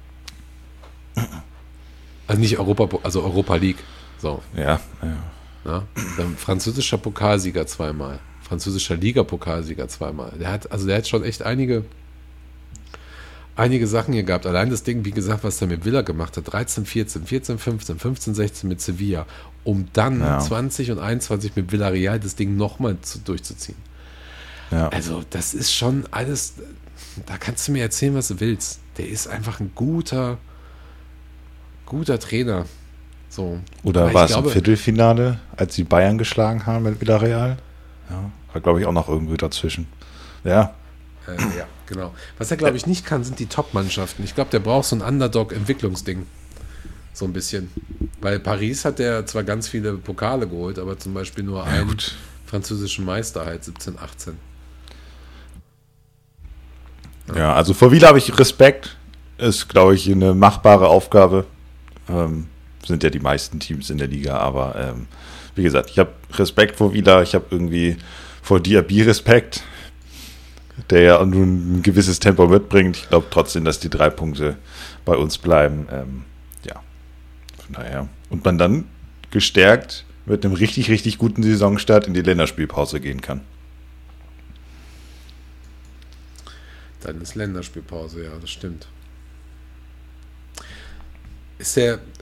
Also nicht Europa League. So. Ja. Dann französischer Pokalsieger 2-mal. Französischer Liga-Pokalsieger 2-mal. Der hat schon echt einige Sachen hier gehabt. Allein das Ding, wie gesagt, was der mit Villa gemacht hat, 13, 14, 14, 15, 15, 16 mit Sevilla, um dann 20 und 21 mit Villarreal das Ding nochmal durchzuziehen. Ja. Also das ist schon alles, da kannst du mir erzählen, was du willst. Der ist einfach ein guter Trainer. So. Oder war es im Viertelfinale, als sie Bayern geschlagen haben mit Villarreal? Ja, war glaube ich auch noch irgendwie dazwischen. Ja. Ja, genau. Was er, glaube ich, nicht kann, sind die Top-Mannschaften. Ich glaube, der braucht so ein Underdog-Entwicklungsding. So ein bisschen. Weil Paris hat der zwar ganz viele Pokale geholt, aber zum Beispiel nur einen französischen Meister halt, 17, 18. Ja, also vor Villa habe ich Respekt. Ist, glaube ich, eine machbare Aufgabe. Sind ja die meisten Teams in der Liga, aber wie gesagt, ich habe Respekt vor Villa. Ich habe irgendwie vor Diaby Respekt, der ja nur ein gewisses Tempo mitbringt. Ich glaube trotzdem, dass die 3 Punkte bei uns bleiben. Von daher. Und man dann gestärkt mit einem richtig, richtig guten Saisonstart in die Länderspielpause gehen kann. Dann ist Länderspielpause, ja, das stimmt. Ist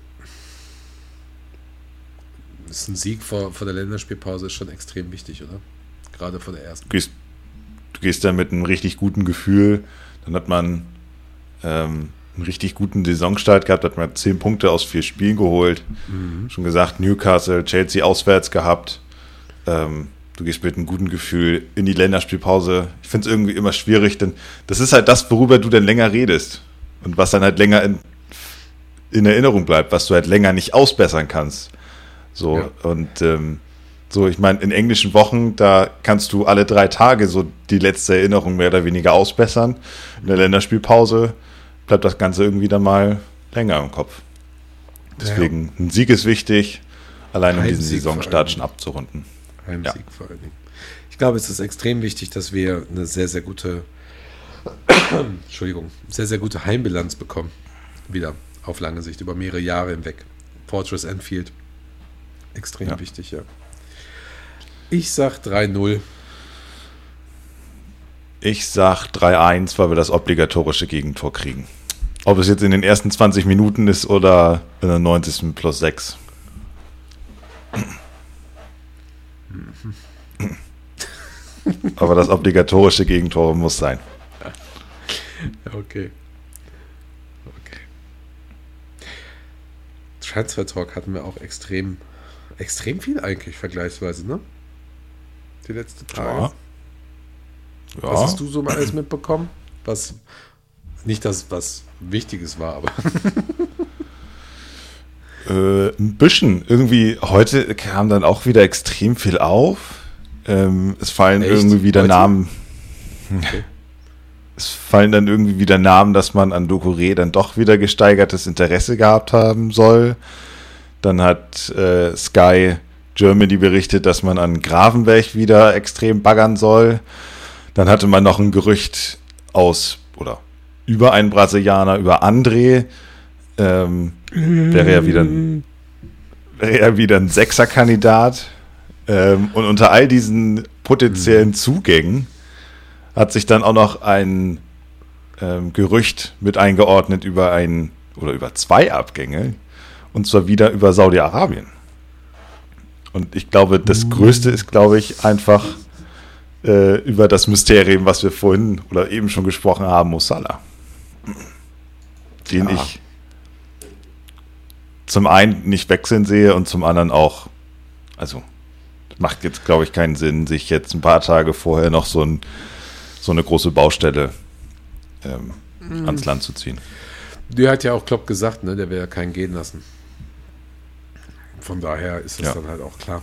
ein Sieg vor der Länderspielpause ist schon extrem wichtig, oder? Gerade vor der ersten. Du gehst dann mit einem richtig guten Gefühl, dann hat man einen richtig guten Saisonstart gehabt, hat man 10 Punkte aus 4 Spielen geholt. Schon gesagt, Newcastle, Chelsea auswärts gehabt. Du gehst mit einem guten Gefühl in die Länderspielpause. Ich finde es irgendwie immer schwierig, denn das ist halt das, worüber du dann länger redest und was dann halt länger in Erinnerung bleibt, was du halt länger nicht ausbessern kannst. So, ja. Und so, ich meine, in englischen Wochen, da kannst du alle 3 Tage so die letzte Erinnerung mehr oder weniger ausbessern. In der Länderspielpause bleibt das Ganze irgendwie dann mal länger im Kopf. Deswegen, ein Sieg ist wichtig, allein um diesen Saisonstart schon abzurunden. Heimsieg vor allen Dingen. Ich glaube, es ist extrem wichtig, dass wir eine sehr, sehr gute sehr, sehr gute Heimbilanz bekommen. Wieder auf lange Sicht, über mehrere Jahre hinweg. Fortress Anfield. Extrem wichtig, ja. Ich sag 3-0. Ich sag 3-1, weil wir das obligatorische Gegentor kriegen. Ob es jetzt in den ersten 20 Minuten ist oder in der 90. plus 6. Aber das obligatorische Gegentor muss sein. Okay. Transfer Talk hatten wir auch extrem viel eigentlich vergleichsweise, ne? Die letzten Tage. Ja. Was hast du so mal alles mitbekommen? Was nicht das, was Wichtiges war, aber ein bisschen. Irgendwie, heute kam dann auch wieder extrem viel auf. Es fallen irgendwie wieder Namen. Okay. Es fallen dann irgendwie wieder Namen, dass man an Doucouré dann doch wieder gesteigertes Interesse gehabt haben soll. Dann hat Sky Germany berichtet, dass man an Gravenberch wieder extrem baggern soll. Dann hatte man noch ein Gerücht über einen Brasilianer, über André. Wäre ja wieder ein Sechser-Kandidat. Und unter all diesen potenziellen Zugängen hat sich dann auch noch ein Gerücht mit eingeordnet über über 2 Abgänge, und zwar wieder über Saudi-Arabien. Und ich glaube, das Größte ist, glaube ich, einfach über das Mysterium, was wir vorhin oder eben schon gesprochen haben, Mo Salah. Den ich zum einen nicht wechseln sehe und zum anderen auch, also macht jetzt, glaube ich, keinen Sinn, sich jetzt ein paar Tage vorher noch so eine große Baustelle ans Land zu ziehen. Der hat ja auch Klopp gesagt, ne, der will ja keinen gehen lassen. Von daher ist das dann halt auch klar.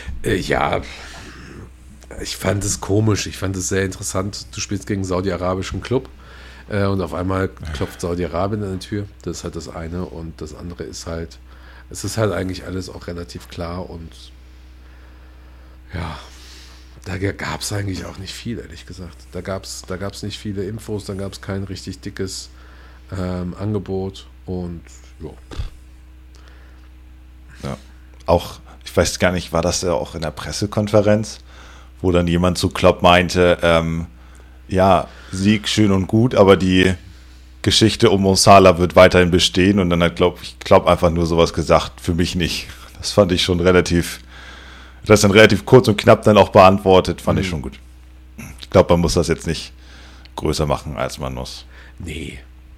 Ich fand es komisch, ich fand es sehr interessant. Du spielst gegen einen saudi-arabischen Club und auf einmal klopft Saudi-Arabien an die Tür. Das ist halt das eine, und das andere ist halt, es ist halt eigentlich alles auch relativ klar, und ja, da gab es eigentlich auch nicht viel, ehrlich gesagt. Da gab es nicht viele Infos, dann gab es kein richtig dickes Angebot, und ja. Auch, ich weiß gar nicht, war das ja auch in der Pressekonferenz, wo dann jemand zu Klopp meinte, Sieg schön und gut, aber die Geschichte um Mo Salah wird weiterhin bestehen, und dann hat Klopp einfach nur sowas gesagt, für mich nicht. Das fand ich schon relativ kurz und knapp dann auch beantwortet, fand ich schon gut. Ich glaube, man muss das jetzt nicht größer machen, als man muss. Nee.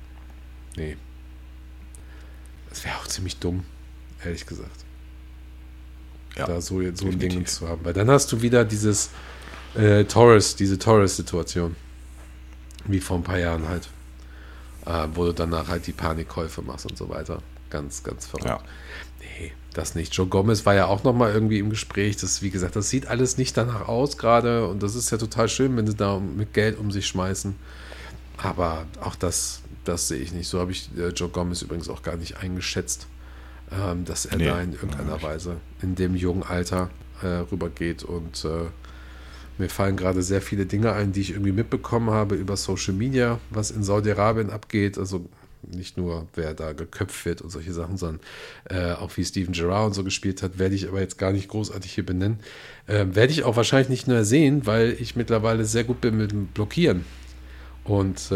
Das wäre auch ziemlich dumm, ehrlich gesagt. Ja, da so ein Ding zu haben. Weil dann hast du wieder diese Torres-Situation. Wie vor ein paar Jahren halt. Wo du danach halt die Panikkäufe machst und so weiter. Ganz, ganz verrückt. Ja. Nee, das nicht. Joe Gomez war ja auch nochmal irgendwie im Gespräch. Das, wie gesagt, das sieht alles nicht danach aus gerade. Und das ist ja total schön, wenn sie da mit Geld um sich schmeißen. Aber auch das sehe ich nicht. So habe ich Joe Gomez übrigens auch gar nicht eingeschätzt, dass er da in irgendeiner Weise in dem jungen Alter rübergeht. Und mir fallen gerade sehr viele Dinge ein, die ich irgendwie mitbekommen habe über Social Media, was in Saudi-Arabien abgeht. Also nicht nur, wer da geköpft wird und solche Sachen, sondern auch wie Steven Gerrard und so gespielt hat, werde ich aber jetzt gar nicht großartig hier benennen. Werde ich auch wahrscheinlich nicht nur sehen, weil ich mittlerweile sehr gut bin mit dem Blockieren. Und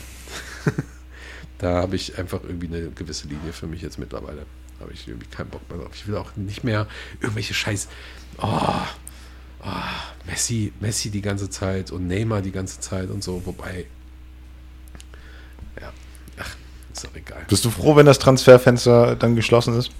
da habe ich einfach irgendwie eine gewisse Linie für mich jetzt mittlerweile. Da habe ich irgendwie keinen Bock mehr drauf. Ich will auch nicht mehr irgendwelche Scheiß... Messi die ganze Zeit und Neymar die ganze Zeit und so, wobei... Ja, ist doch egal. Bist du froh, wenn das Transferfenster dann geschlossen ist?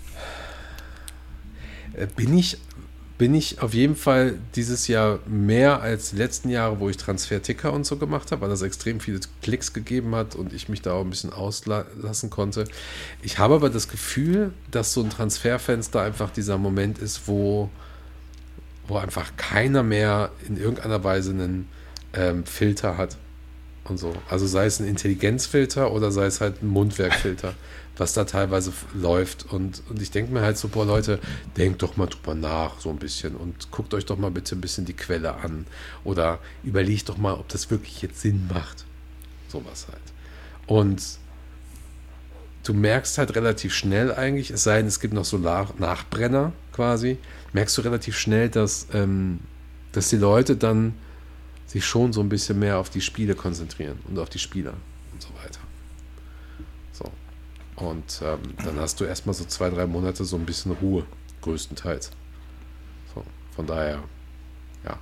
Bin ich auf jeden Fall dieses Jahr mehr als die letzten Jahre, wo ich Transfer-Ticker und so gemacht habe, weil das extrem viele Klicks gegeben hat und ich mich da auch ein bisschen auslassen konnte. Ich habe aber das Gefühl, dass so ein Transferfenster einfach dieser Moment ist, wo einfach keiner mehr in irgendeiner Weise einen Filter hat und so. Also sei es ein Intelligenzfilter oder sei es halt ein Mundwerkfilter, was da teilweise läuft. Und ich denke mir halt so, boah Leute, denkt doch mal drüber nach so ein bisschen und guckt euch doch mal bitte ein bisschen die Quelle an oder überlegt doch mal, ob das wirklich jetzt Sinn macht. Sowas halt. Und du merkst halt relativ schnell eigentlich, es sei denn, es gibt noch so Nachbrenner quasi, merkst du relativ schnell, dass die Leute dann sich schon so ein bisschen mehr auf die Spiele konzentrieren und auf die Spieler und so weiter. So. Und dann hast du erstmal so 2-3 Monate so ein bisschen Ruhe, größtenteils. So. Von daher, ja.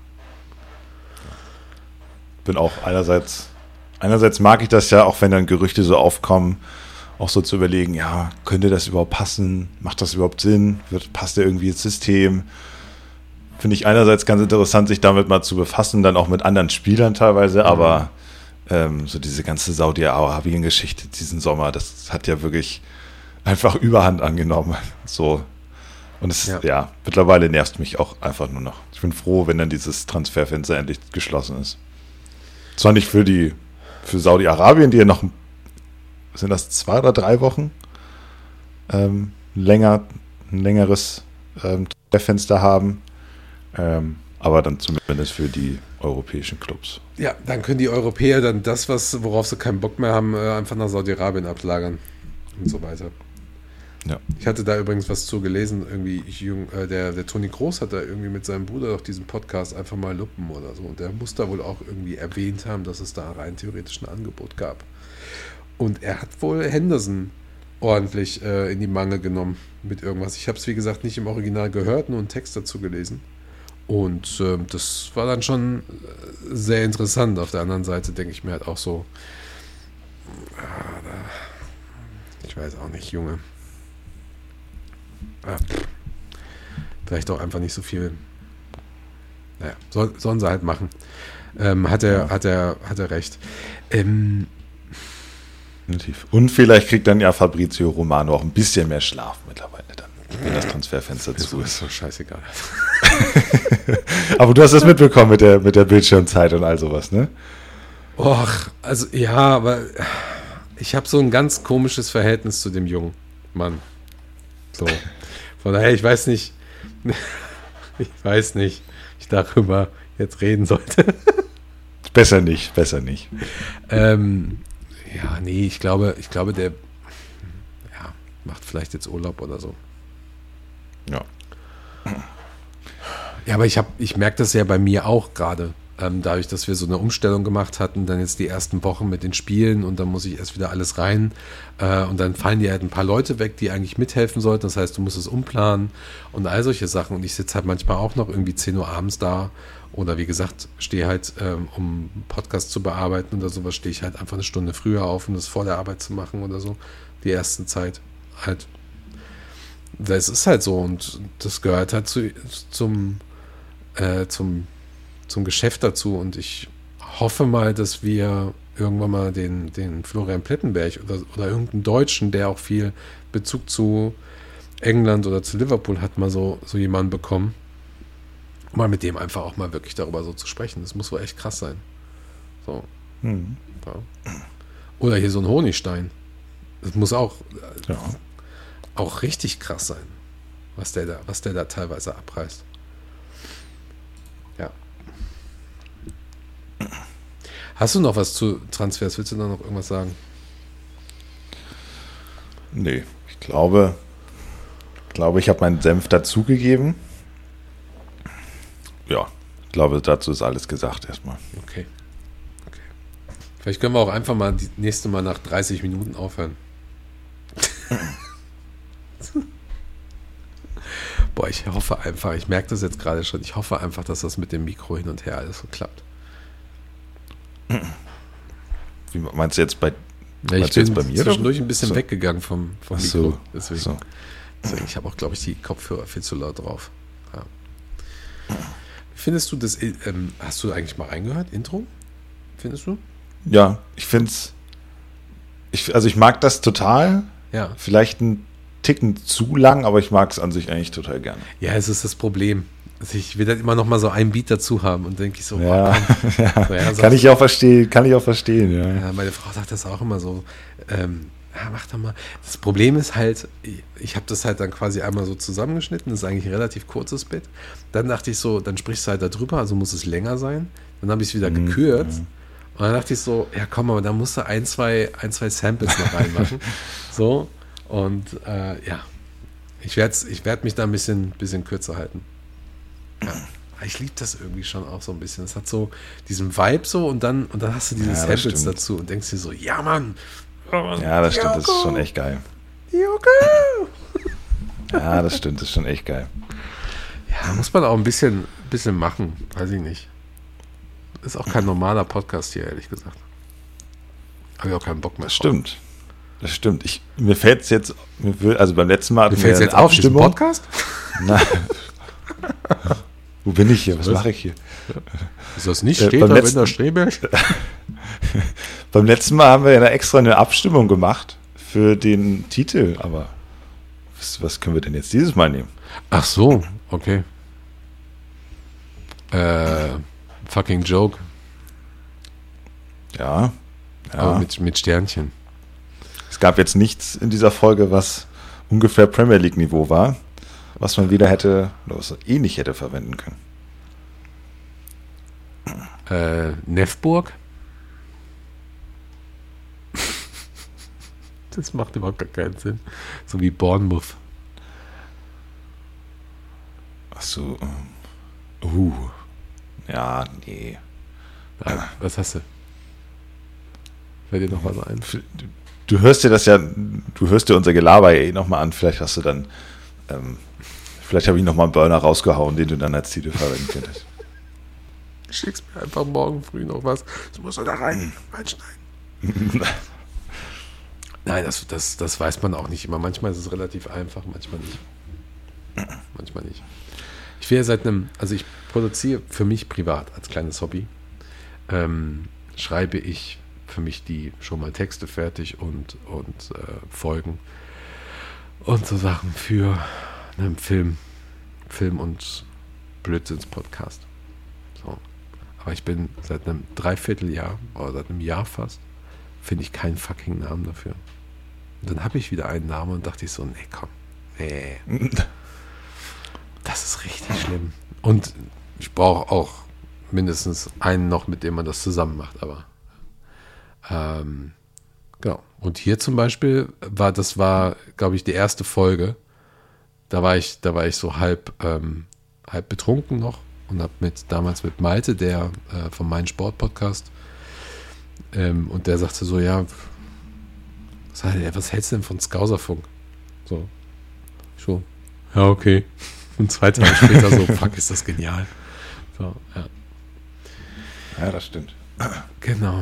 Bin auch einerseits mag ich das ja, auch wenn dann Gerüchte so aufkommen, auch so zu überlegen, ja, könnte das überhaupt passen? Macht das überhaupt Sinn? Passt der irgendwie ins System? Finde ich einerseits ganz interessant, sich damit mal zu befassen, dann auch mit anderen Spielern teilweise, aber so diese ganze Saudi-Arabien-Geschichte diesen Sommer, das hat ja wirklich einfach Überhand angenommen. So. Und es mittlerweile nervt mich auch einfach nur noch. Ich bin froh, wenn dann dieses Transferfenster endlich geschlossen ist. Zwar nicht für Saudi-Arabien, die ja noch, sind das 2 oder 3 Wochen, ein längeres Fenster haben, aber dann zumindest für die europäischen Clubs. Ja, dann können die Europäer dann worauf sie keinen Bock mehr haben, einfach nach Saudi-Arabien ablagern und so weiter. Ja. Ich hatte da übrigens was zu gelesen, irgendwie der Toni Kroos hat da irgendwie mit seinem Bruder doch diesen Podcast einfach mal lupen oder so. Und der muss da wohl auch irgendwie erwähnt haben, dass es da rein theoretisch ein Angebot gab. Und er hat wohl Henderson ordentlich in die Mangel genommen mit irgendwas. Ich habe es, wie gesagt, nicht im Original gehört, nur einen Text dazu gelesen. Und das war dann schon sehr interessant. Auf der anderen Seite denke ich mir halt auch so, ich weiß auch nicht, Junge. Vielleicht auch einfach nicht so viel. Naja, sollen sie halt machen. Hat er recht. Und vielleicht kriegt dann ja Fabrizio Romano auch ein bisschen mehr Schlaf mittlerweile dann, wenn das Transferfenster zu ist. Ist doch scheißegal. Aber du hast das mitbekommen mit der Bildschirmzeit und all sowas, ne? Och, also ja, aber ich habe so ein ganz komisches Verhältnis zu dem jungen Mann. So. Von daher, ich weiß nicht, ich darüber jetzt reden sollte. Besser nicht. Ja, nee, ich glaube, der macht vielleicht jetzt Urlaub oder so. Ja. Ja, aber ich merke das ja bei mir auch gerade. Dadurch, dass wir so eine Umstellung gemacht hatten, dann jetzt die ersten Wochen mit den Spielen und dann muss ich erst wieder alles rein und dann fallen dir halt ein paar Leute weg, die eigentlich mithelfen sollten. Das heißt, du musst es umplanen und all solche Sachen. Und ich sitze halt manchmal auch noch irgendwie 10 Uhr abends da oder wie gesagt, stehe halt, um einen Podcast zu bearbeiten oder sowas, stehe ich halt einfach eine Stunde früher auf, um das vor der Arbeit zu machen oder so. Die ersten Zeit halt. Das ist halt so und das gehört halt zum Geschäft dazu und ich hoffe mal, dass wir irgendwann mal den Florian Plettenberg oder irgendeinen Deutschen, der auch viel Bezug zu England oder zu Liverpool hat, mal so jemanden bekommen, mal mit dem einfach auch mal wirklich darüber so zu sprechen. Das muss wohl echt krass sein. So. Ja. Oder hier so ein Honigstein. Das muss auch richtig krass sein, was der da teilweise abreißt. Ja. Hast du noch was zu Transfers? Willst du da noch irgendwas sagen? Nee, ich glaube, ich habe meinen Senf dazugegeben. Ja, ich glaube, dazu ist alles gesagt erstmal. Okay. Vielleicht können wir auch einfach mal die nächste Mal nach 30 Minuten aufhören. Boah, ich hoffe einfach, ich merke das jetzt gerade schon, ich hoffe einfach, dass das mit dem Mikro hin und her alles so klappt. Wie meinst du jetzt bei mir? Ich bin bei mir zwischendurch ein bisschen weggegangen vom Mikro. So. Deswegen, ich habe auch, glaube ich, die Kopfhörer viel zu laut drauf. Ja. Findest du das, hast du eigentlich mal reingehört, Intro? Findest du? Ja, ich finde es, ich mag das total. Ja. Vielleicht ein Ticken zu lang, aber ich mag es an sich eigentlich total gerne. Ja, es ist das Problem. Also ich will dann immer noch mal so einen Beat dazu haben und denke ich so, ja, so, kann ich auch verstehen, ja. Ja, meine Frau sagt das auch immer so, mach doch mal. Das Problem ist halt, ich habe das halt dann quasi einmal so zusammengeschnitten, das ist eigentlich ein relativ kurzes Bit. Dann dachte ich so, dann sprichst du halt da drüber, also muss es länger sein. Dann habe ich es wieder gekürzt. Und dann dachte ich so, ja komm, aber da musst du ein, zwei Samples noch reinmachen. So, und ich werd mich da ein bisschen kürzer halten. Ja. Ich liebe das irgendwie schon auch so ein bisschen. Es hat so diesen Vibe so und dann hast du diese Samples dazu und denkst dir so, ja Mann. Ja, das stimmt, das ist schon echt geil. Ja, das stimmt, das ist schon echt geil. Ja, muss man auch ein bisschen machen, weiß ich nicht. Ist auch kein normaler Podcast hier, ehrlich gesagt. Habe ich auch keinen Bock mehr drauf. Das stimmt. Mir fällt es jetzt, also beim letzten Mal hatten wir eine Abstimmung. Podcast? Nein. Wo bin ich hier? Was mache ich hier? Ist das nicht? Steht da in der Streberg? Beim letzten Mal haben wir ja extra eine Abstimmung gemacht für den Titel, aber was können wir denn jetzt dieses Mal nehmen? Ach so, okay. Fucking Joke. Ja. Aber mit Sternchen. Es gab jetzt nichts in dieser Folge, was ungefähr Premier League Niveau war, was man wieder hätte, oder was man nicht hätte verwenden können. Nefburg? Das macht überhaupt gar keinen Sinn. So wie Bournemouth. Ach so. Ja, nee. Ja, was hast du? Fällt dir noch was ein? Du hörst dir unser Gelaber ja nochmal an. Vielleicht hast du dann, vielleicht habe ich nochmal einen Burner rausgehauen, den du dann als Titel verwenden könntest. Schickst mir einfach morgen früh noch was. Das muss da reinschneiden. Nein, das weiß man auch nicht immer. Manchmal ist es relativ einfach, manchmal nicht. Ich will ja ich produziere für mich privat als kleines Hobby, schreibe ich für mich die schon mal Texte fertig und Folgen und so Sachen für einen Film und Blödsinns-Podcast. So. Aber ich bin seit einem Dreivierteljahr oder seit einem Jahr fast, finde ich keinen fucking Namen dafür. Und dann habe ich wieder einen Namen und dachte ich so, nee. Das ist richtig schlimm. Und ich brauche auch mindestens einen noch, mit dem man das zusammen macht, aber genau. Und hier zum Beispiel war, glaube ich, die erste Folge. Da war ich so halb betrunken noch und habe damals mit Malte, der von meinem Sport-Podcast, und der sagte so, ja, was hältst du denn von Skauserfunk? So, ja, okay. Und 2 Tage später so, fuck, ist das genial. So, ja. Ja, das stimmt. Genau.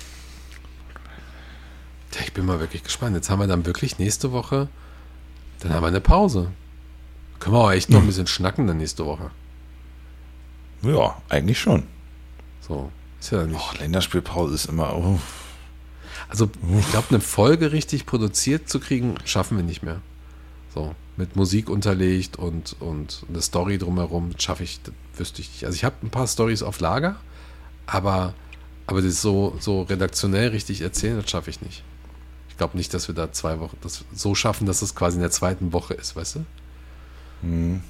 Ja, ich bin mal wirklich gespannt. Jetzt haben wir dann wirklich nächste Woche, dann haben wir eine Pause. Können wir auch echt noch ein bisschen schnacken dann nächste Woche. Ja, eigentlich schon. So, ist ja nicht. Länderspielpause ist immer. Also, ich glaube, eine Folge richtig produziert zu kriegen, schaffen wir nicht mehr. So, mit Musik unterlegt und eine Story drumherum, wüsste ich nicht. Also, ich habe ein paar Storys auf Lager, aber das so redaktionell richtig erzählen, das schaffe ich nicht. Ich glaube nicht, dass wir da 2 Wochen das so schaffen, dass es quasi in der 2. Woche ist, weißt du? Mhm.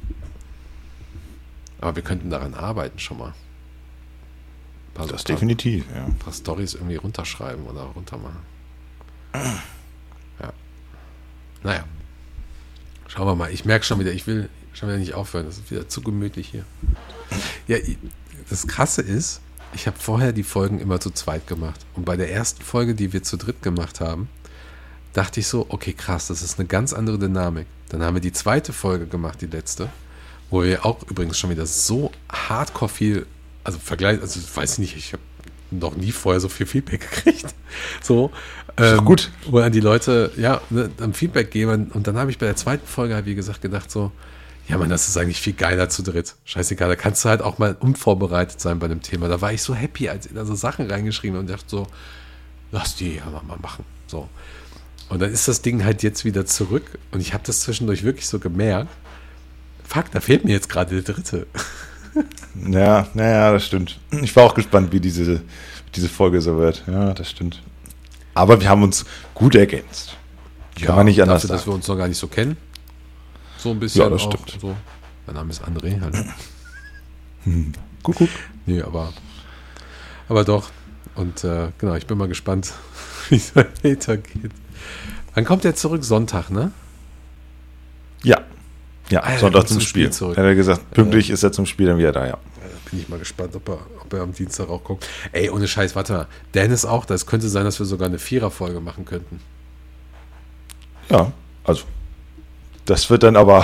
Aber wir könnten daran arbeiten schon mal. Das definitiv, ja. Ein paar Storys irgendwie runterschreiben oder runtermachen. Ja. Naja. Schauen wir mal. Ich merke schon wieder, ich will schon wieder nicht aufhören. Das ist wieder zu gemütlich hier. Ja, das Krasse ist, ich habe vorher die Folgen immer zu zweit gemacht. Und bei der ersten Folge, die wir zu dritt gemacht haben, dachte ich so, okay, krass, das ist eine ganz andere Dynamik. Dann haben wir die 2. Folge gemacht, die letzte, wo wir auch übrigens schon wieder so hardcore viel, also ich weiß nicht, ich habe noch nie vorher so viel Feedback gekriegt. So, gut. Wo dann die Leute, dann Feedback geben. Und dann habe ich bei der 2. Folge, wie gesagt, gedacht so, ja, Mann, das ist eigentlich viel geiler zu dritt. Scheißegal, da kannst du halt auch mal unvorbereitet sein bei dem Thema. Da war ich so happy, als ich da so Sachen reingeschrieben und dachte so, lass die ja mal machen. So. Und dann ist das Ding halt jetzt wieder zurück und ich habe das zwischendurch wirklich so gemerkt, fuck, da fehlt mir jetzt gerade der 3. Ja, das stimmt. Ich war auch gespannt, wie diese Folge so wird. Ja, das stimmt. Aber wir haben uns gut ergänzt. Kann man nicht anders sagen. Dass wir uns noch gar nicht so kennen. So ein bisschen. Ja, das auch, stimmt. So. Mein Name ist André. Hallo. Guck. Nee, aber doch. Und genau, ich bin mal gespannt, wie es weitergeht. Wann kommt er zurück? Sonntag, ne? Ja, Sonntag zum Spiel. Zurück. Hat er gesagt, pünktlich ist er zum Spiel dann wieder da, ja. Da bin ich mal gespannt, ob er am Dienstag auch kommt. Ey, ohne Scheiß, warte mal. Dan ist auch da. Es könnte sein, dass wir sogar eine 4er-Folge machen könnten. Ja, also das wird dann aber,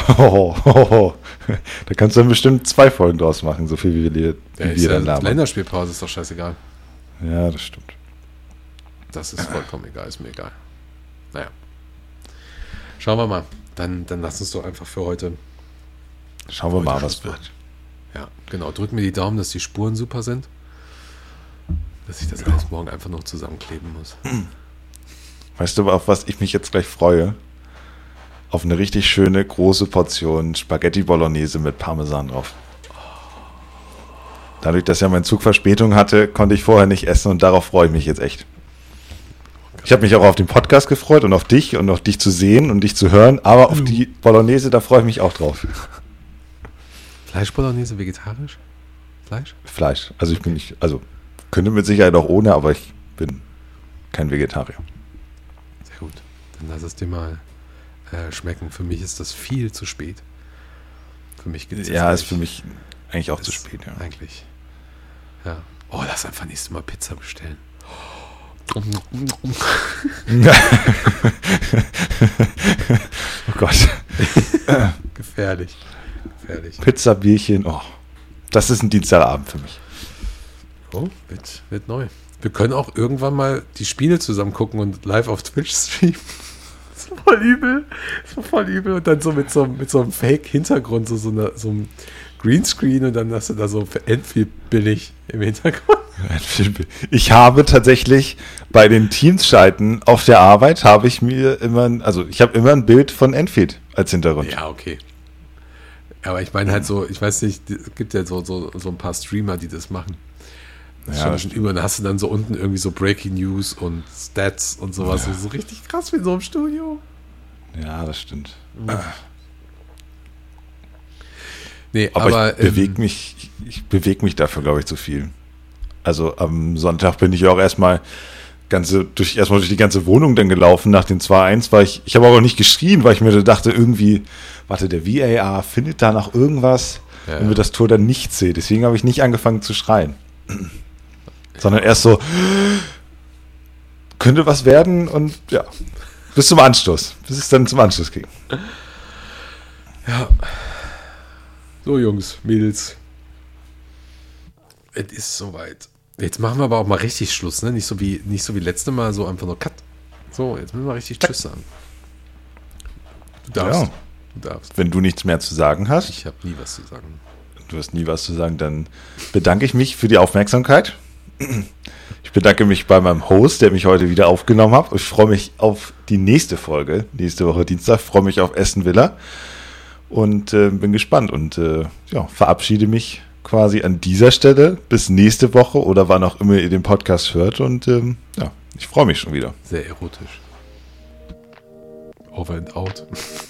da kannst du dann bestimmt 2 Folgen draus machen, so viel wie wir dann labern. Länderspielpause ist doch scheißegal. Ja, das stimmt. Das ist vollkommen egal, ist mir egal. Naja. Schauen wir mal. Dann lass uns doch einfach für heute. Schauen wir mal, was wird. Ja, genau. Drück mir die Daumen, dass die Spuren super sind. Dass ich das alles morgen einfach noch zusammenkleben muss. Weißt du, auf was ich mich jetzt gleich freue? Auf eine richtig schöne, große Portion Spaghetti Bolognese mit Parmesan drauf. Dadurch, dass ja mein Zug Verspätung hatte, konnte ich vorher nicht essen und darauf freue ich mich jetzt echt. Ich habe mich auch auf den Podcast gefreut und auf dich zu sehen und dich zu hören, aber auf die Bolognese, da freue ich mich auch drauf. Fleisch-Bolognese, vegetarisch? Fleisch. Also könnte mit Sicherheit auch ohne, aber ich bin kein Vegetarier. Sehr gut. Dann lass es dir mal schmecken. Für mich ist das viel zu spät. Für mich gibt es ist für mich eigentlich auch zu spät. Ja. Eigentlich. Ja. Oh, lass einfach nächstes Mal Pizza bestellen. Oh Gott. Gefährlich. Pizza, Bierchen. Oh, das ist ein Dienstagabend für mich. Oh, wird neu. Wir können auch irgendwann mal die Spiele zusammen gucken und live auf Twitch streamen. Das ist voll übel. Und dann so mit so einem Fake-Hintergrund, so einem Greenscreen, und dann hast du da so Enfield billig im Hintergrund. Ich habe tatsächlich bei den Teams-Schalten auf der Arbeit ich habe immer ein Bild von Enfield als Hintergrund. Ja, okay. Aber ich meine halt so, ich weiß nicht, es gibt ja so ein paar Streamer, die das machen. Das schon über, dann hast du dann so unten irgendwie so Breaking News und Stats und sowas. Ja. So richtig krass wie in so einem Studio. Ja, das stimmt. Nee, aber ich bewege mich dafür, glaube ich, zu viel. Also am Sonntag bin ich auch erstmal durch die ganze Wohnung dann gelaufen nach dem 2-1, ich habe aber nicht geschrien, weil ich mir dachte, irgendwie, der VAR findet da noch irgendwas, wenn wir das Tor dann nicht sehen. Deswegen habe ich nicht angefangen zu schreien. Sondern erst so, könnte was werden, und ja, bis es dann zum Anstoß ging. Ja. So, Jungs, Mädels. Es ist soweit. Jetzt machen wir aber auch mal richtig Schluss, ne? Nicht so wie letzte Mal, so einfach nur Cut. So, jetzt müssen wir richtig Tschüss sagen. Du darfst. Wenn du nichts mehr zu sagen hast. Ich habe nie was zu sagen. Du hast nie was zu sagen, dann bedanke ich mich für die Aufmerksamkeit. Ich bedanke mich bei meinem Host, der mich heute wieder aufgenommen hat. Ich freue mich auf die nächste Folge, nächste Woche Dienstag. Ich freue mich auf Aston Villa und bin gespannt und verabschiede mich quasi an dieser Stelle bis nächste Woche oder wann auch immer ihr den Podcast hört, und ich freue mich schon wieder. Sehr erotisch. Over and out.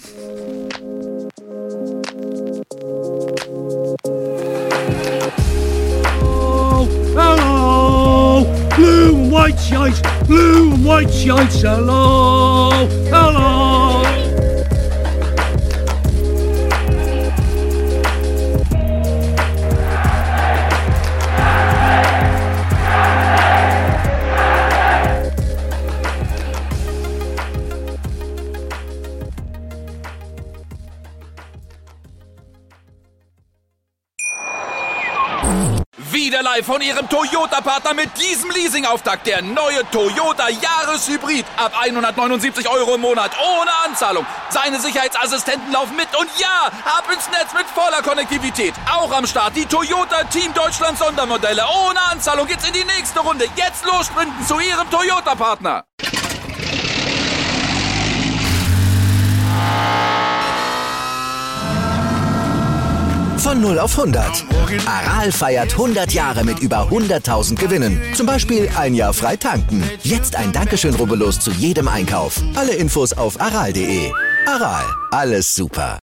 Hello, blue and white shirts, hello. Wieder live von Ihrem Toyota-Partner mit diesem Leasing-Auftakt. Der neue Toyota Jahreshybrid. Ab 179 € im Monat. Ohne Anzahlung. Seine Sicherheitsassistenten laufen mit. Und ja, ab ins Netz mit voller Konnektivität. Auch am Start die Toyota Team Deutschland Sondermodelle. Ohne Anzahlung geht's in die nächste Runde. Jetzt los sprinten zu Ihrem Toyota-Partner. Von 0 auf 100. Aral feiert 100 Jahre mit über 100.000 Gewinnen. Zum Beispiel ein Jahr frei tanken. Jetzt ein Dankeschön, rubbellos zu jedem Einkauf. Alle Infos auf aral.de. Aral, alles super.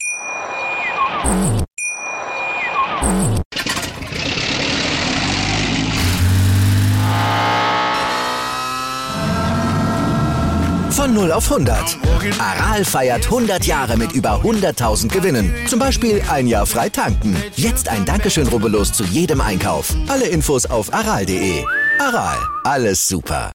Von 0 auf 100. Aral feiert 100 Jahre mit über 100.000 Gewinnen. Zum Beispiel ein Jahr frei tanken. Jetzt ein Dankeschön, rubbellos zu jedem Einkauf. Alle Infos auf aral.de. Aral, alles super.